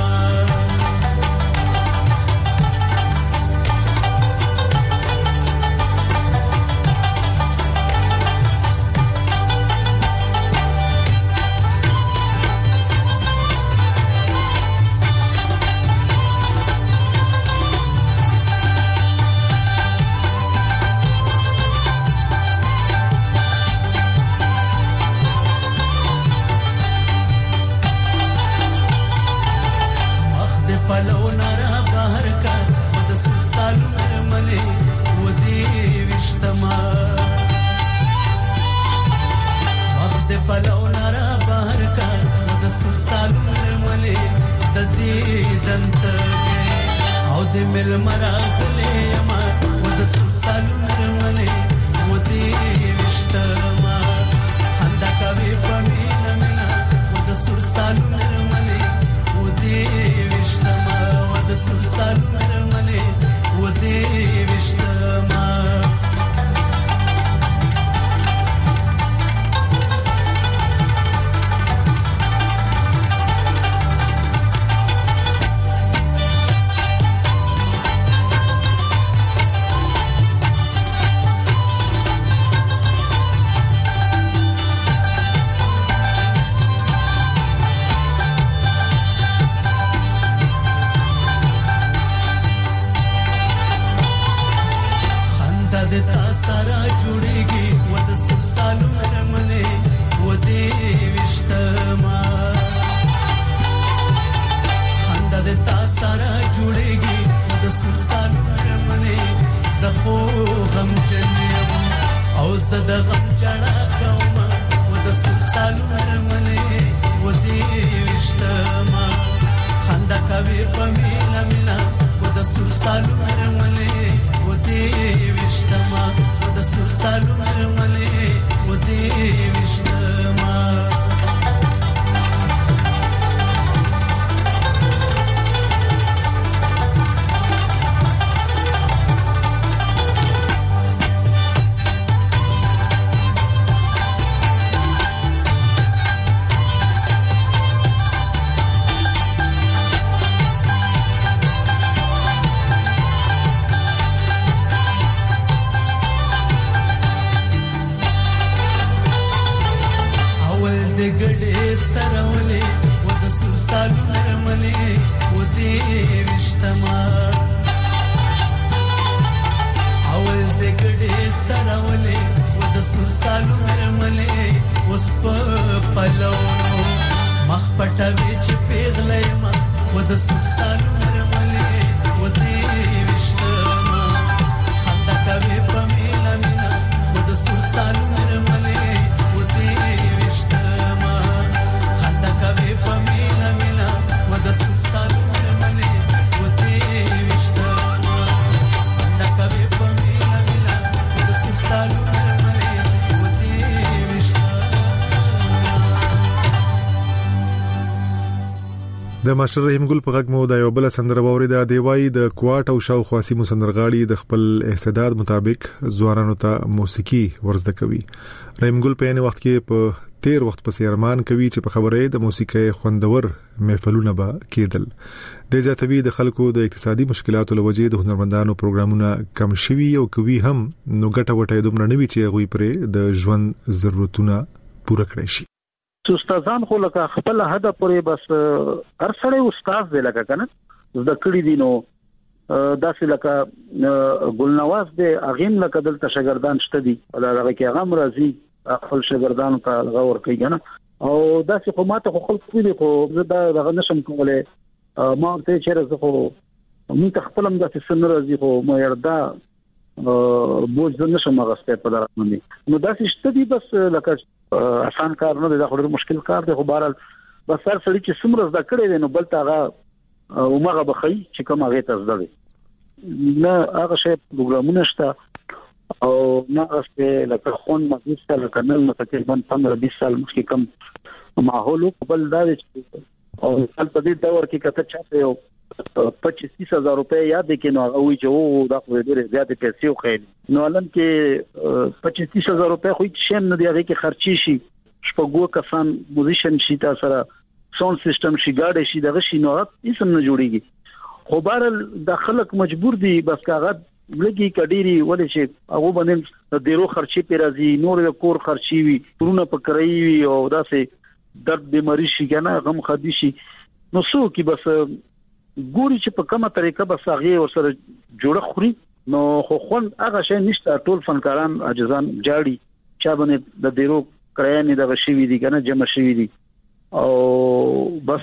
دې ګډې سرولې و د سرسالو نرملې و دې وشتما اول دې ګډې سرولې و د سرسالو نرملې وس په پلوونو مخ پټوي چې پیغلې ما و د سرسالو نرملې و دې وشتما خندا کوي په مینا مینا و د سرسالو نرملې و دې وشتما خندا کوي په مینا مینا و د سرسالو نرملې و دې وشتما خندا کوي په مینا مینا و د سرسالو نرملې و دې وشتما. د ماستر رحیم ګل په غږ مو د یو بل سندره ووريده دی وای د کوټ او شاوخوا سیمو سندرغاړي د خپل استعداد مطابق ځوانانو ته موسیقي ورزده کوي. رحیم ګل په یوه وخت کې په تیر وخت په سیرمان کوي چې په خبره د موسیقي خوندور محفلونه به کېدل. د ځاتوي د خلکو د اقتصادي مشکلاتو لوجې د هنرمندانو پروګرامونه کم شوي او کوي هم نو ګټه وټه دومره نوي چې غوي پرې د ژوند ضرورتونه پوره کړی شي. استادان خو لکه خپل هدف پورې بس هر سړی استاد دی لکه کنه د کړي دینو داسې لکه ګلنواز دی اغیم لکه دلته شاګردان شته دي هغه کې هغه مرضی خپل شاګردانو ته غوړ کوي کنه او داسې خو ماته خو خپل کوي خو دا دغه نشم کولای ما ته چیرې زه خو موږ خپل هم داسې سن راځي خو ما یردا بوج نشم غسته په دغه باندې نو داسې شته دي بس لکه آسان کار نه دی دا خو مشکل کار دی خو بهرحال بس هر سړی چې څومره زده کړی دی نو بل ته هغه عمره بخي چې کوم هغه ته زده دی نه هغه شی پروګرامونه شته او نه استه لکه خون مدرسه سره کنل نو تقریبا 15-20 سال مخکې کم ماحول بل دا چې او په دې دور کې کته چاته یو 25,000 روپے یاد کې نو هغه وی چې دا خو ډېر زیات پیسې وخېل نو لن کې 25,000 روپے خو هیڅ نه دی هغه کې خرچي شي شپږو کسان موزیشن شي تاسو سره ساوند سیستم شي ګاډي شي دغه شي نو هیڅ نه جوړيږي خو بهر د خلک مجبور دي بس کاغذ لګي کډيري ولې چې هغه باندې د ډیرو خرچي پر راځي نور د کور خرچي وي ترونه پکړی وي او داسې درد بیماری شي کنه غم خدي شي نو سو کې بس ګوري چې په کومه طریقه بس هغه ورسره جوړه خوري نو خو خون هغه شی نشته ټول فنکاران عاجزان جاړي چا باندې د ډیرو کرایانې دغه شی وي دي کنه جمع شي دي او بس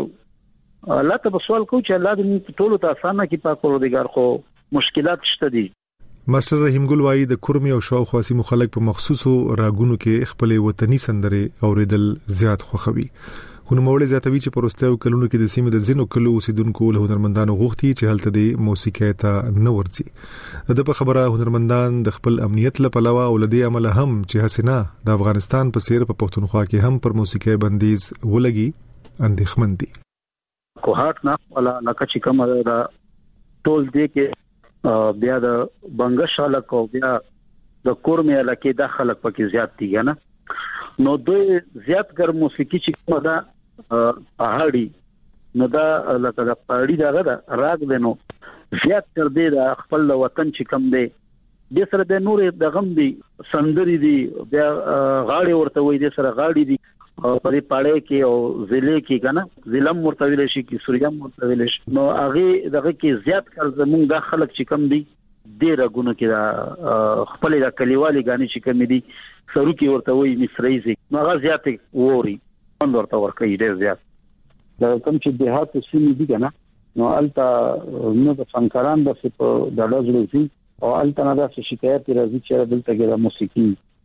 الله ته سوال کوم چې الله دې ټول ته اسانه کې پاک پروردگار خو مشکلات شته دي. ماستر رحیم ګل وای د کورمي او شاوخوا سیمو خلک په مخصوصو راګونو کې خپل وطني سندره اوریدل زیات خوخوي. هنرمندان زیاتوي چې پروستیو کلونو کې د سیمې د زینو کلو اوسیدونکو له هنرمندانو غوښتي چې هلته د موسیقي ته نه ورځي. د په خبره هنرمندان د خپل امنیت لپاره او لدی عمل هم چې حسینه د افغانستان په سیر په پښتونخوا کې هم پر موسیقي بندیز ولګي اندېښمن دي. کوهات نه ولا لکه چې کوم دا ټول دې کې بیا د بنگشاله کو بیا د کورمه علاقې د خلک پکې زیات دي نه نو دوی زیات ګر موسیقي چې کومه دا پهاړي نو دا لکه د پهاړي دغه راګ دینو زیات تر دې د خپل وطن چې کم دی د سره د نور د غم دي سندري دي بیا غاړي ورته وې د سره غاړي دي په دې پاړې کې او ضلع کې کنه ضلع مرتویل شي کې سوریا مرتویل شي نو هغه دغه کې زیات کار زمونږ د خلک چې کم دي ډېر غونو کې دا خپل د کلیوالي غاني چې کم دي سرو کې ورته وې مصریزي نو هغه زیات ووري اند ورته ورکې ډېر زیات دا کوم چې دیهات سیمې دي کنه نو التا نو د فنکاران د په دړه ځلوي او التا نه دا شکایت راځي چې دلته کې د موسیقي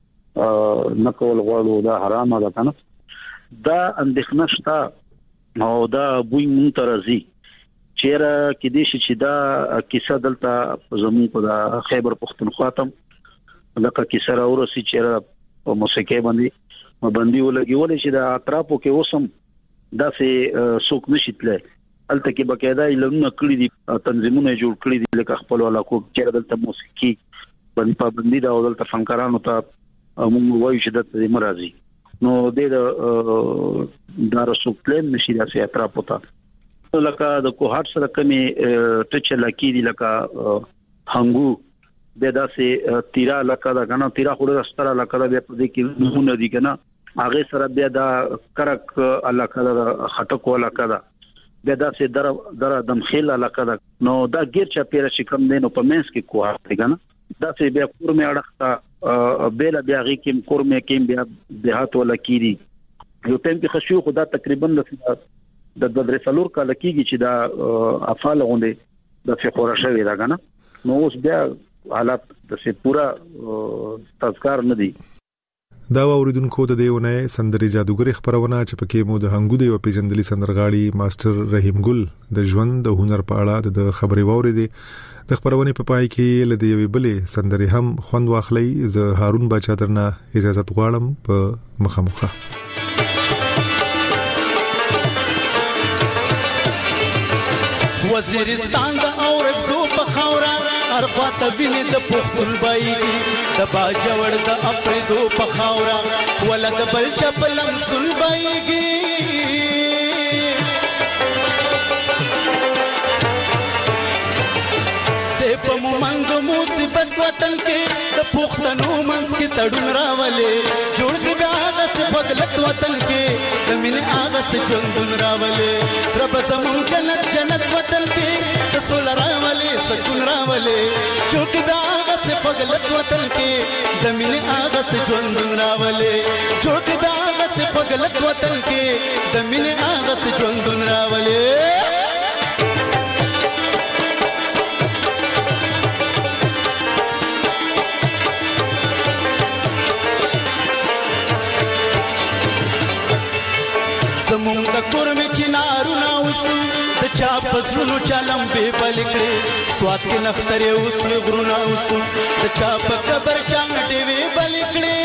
نکول غواړو دا حرام ده کنه دا اندېښنه شته او دا بوی منترزي چیرې کې دې چې دا کیسه دلته زموږ په خیبر پختونخوا ته لکه کیسه راورسي چیرې په موسیقي باندې ولګي ولې چې دا اطرافو کې اوسم دا سه سوق نشیتله الته کې بقاعده لونه کړی دي تنظیمونه جوړ کړی دي لکه خپل علاقو چیرې دلته موسیقي باندې پابندي دا دلته فنکارانو ته موږ وایو چې د مرزي نو د رسوک پلان نشي د سیاترا پوتا لکه د کوهات سره کمی ټچ لکی دي لکه هنګو د داسې تیرا لکه دا کنه تیرا خو د ستاره لکه د په دې کې نمونه دي کنه هغه سره بیا دا کرک علاقه دا خټکو علاقه دا بیا دا سي در دمخیل علاقه دا نو دا غیر چا پیره چې کم دینو په منس کې کوه دی کنه دا سي بیا کورمه اړخته بیل بیا غي کې کورمه کې بیا دهات ولا کیری یو ټیم کې خشيو خدا تقریبا د درسلور کال کېږي چې دا افعال غونډه د فخوره شوی دا کنه نو اوس بیا حالات د سي پورا تذکر نه دي دا اوریدونکو د دیونه سندري جادوګر خبرونه چې پکې مو د هنګو دی او پیجندلي سندرغاړي ماستر رحیم ګل د ژوند د هنر په اړه د خبري ووري د خبرونه په پای کې لدی وی بلې سندري هم خوند واخلي ز هارون بچا درنه اجازه غواړم په مخامخه وزیرستان د اورک زو په خاورا ارخوا ته ویني د پختون بایږي د باجوړ د افریدو په خاورا ولد بل چپلم سل بایږي د په منګ مصیبت وطن کې د پختنو منس کې تړون راولې جوړ کې بیا د فضلت وطن کې د مینې اغه سے ژوندون راولې رب زمون جنت جنت وطن کې د سول راولې سکون راولې چوک باغ سے فضلت وطن کې د مینې اغه سے ژوندون راولې چوک باغ سے فضلت وطن کې د مینې اغه سے ژوندون راولې زمون د کور می چنارونه اوسو د چا پسلونو چالم به بلکړي سواد کې نختره اوس غرونه اوسو د چا په قبر چانټي وی بلکړي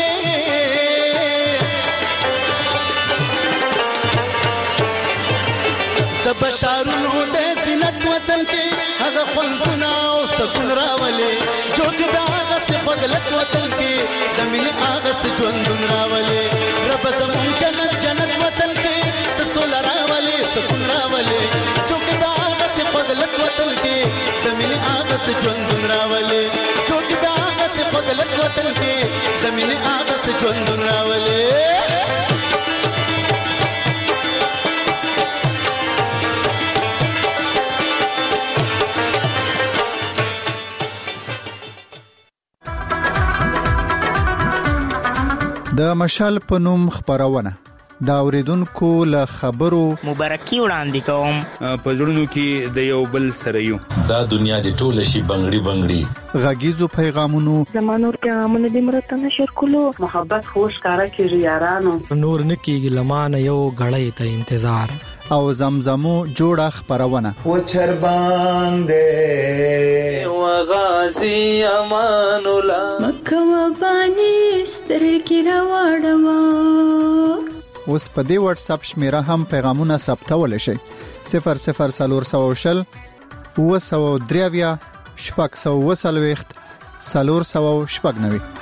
د بشارونو د زینت وطن کې هغه خوندونه او سکون راولې جوګ باغ سے فضلت وطن کې د مینې هغه سے ژوندون راولې رب زمون جنت جنت وطن کې سول راولې سکون راولې چوک باغ سے فضلت وطن کې د مینې هغه سے ژوندون راولې چوک باغ سے فضلت وطن کې د مینې هغه سے ژوندون راولې د مشال په نوم خبرونه دا اوریدونکو له خبرو مبارکي وړاندې کوم په ژوندونو کې د یو بل سره یو دا دنیا د ټوله شي بنگړي غږیزو پیغامونو زمانور پیغامونه د مرته نشر کولو محبت خوش کارا کیږي یارانو نور نکیږي لمانه یو غړې ته انتظار او زمزمو جوړه خبرونه و چربان دې و غازی امان الله مکه و بانی سترګې راوړم اوس په دې واتس اپ شمیره هم پیغامونه ثبتول شي 0040 و 3 شپږ 490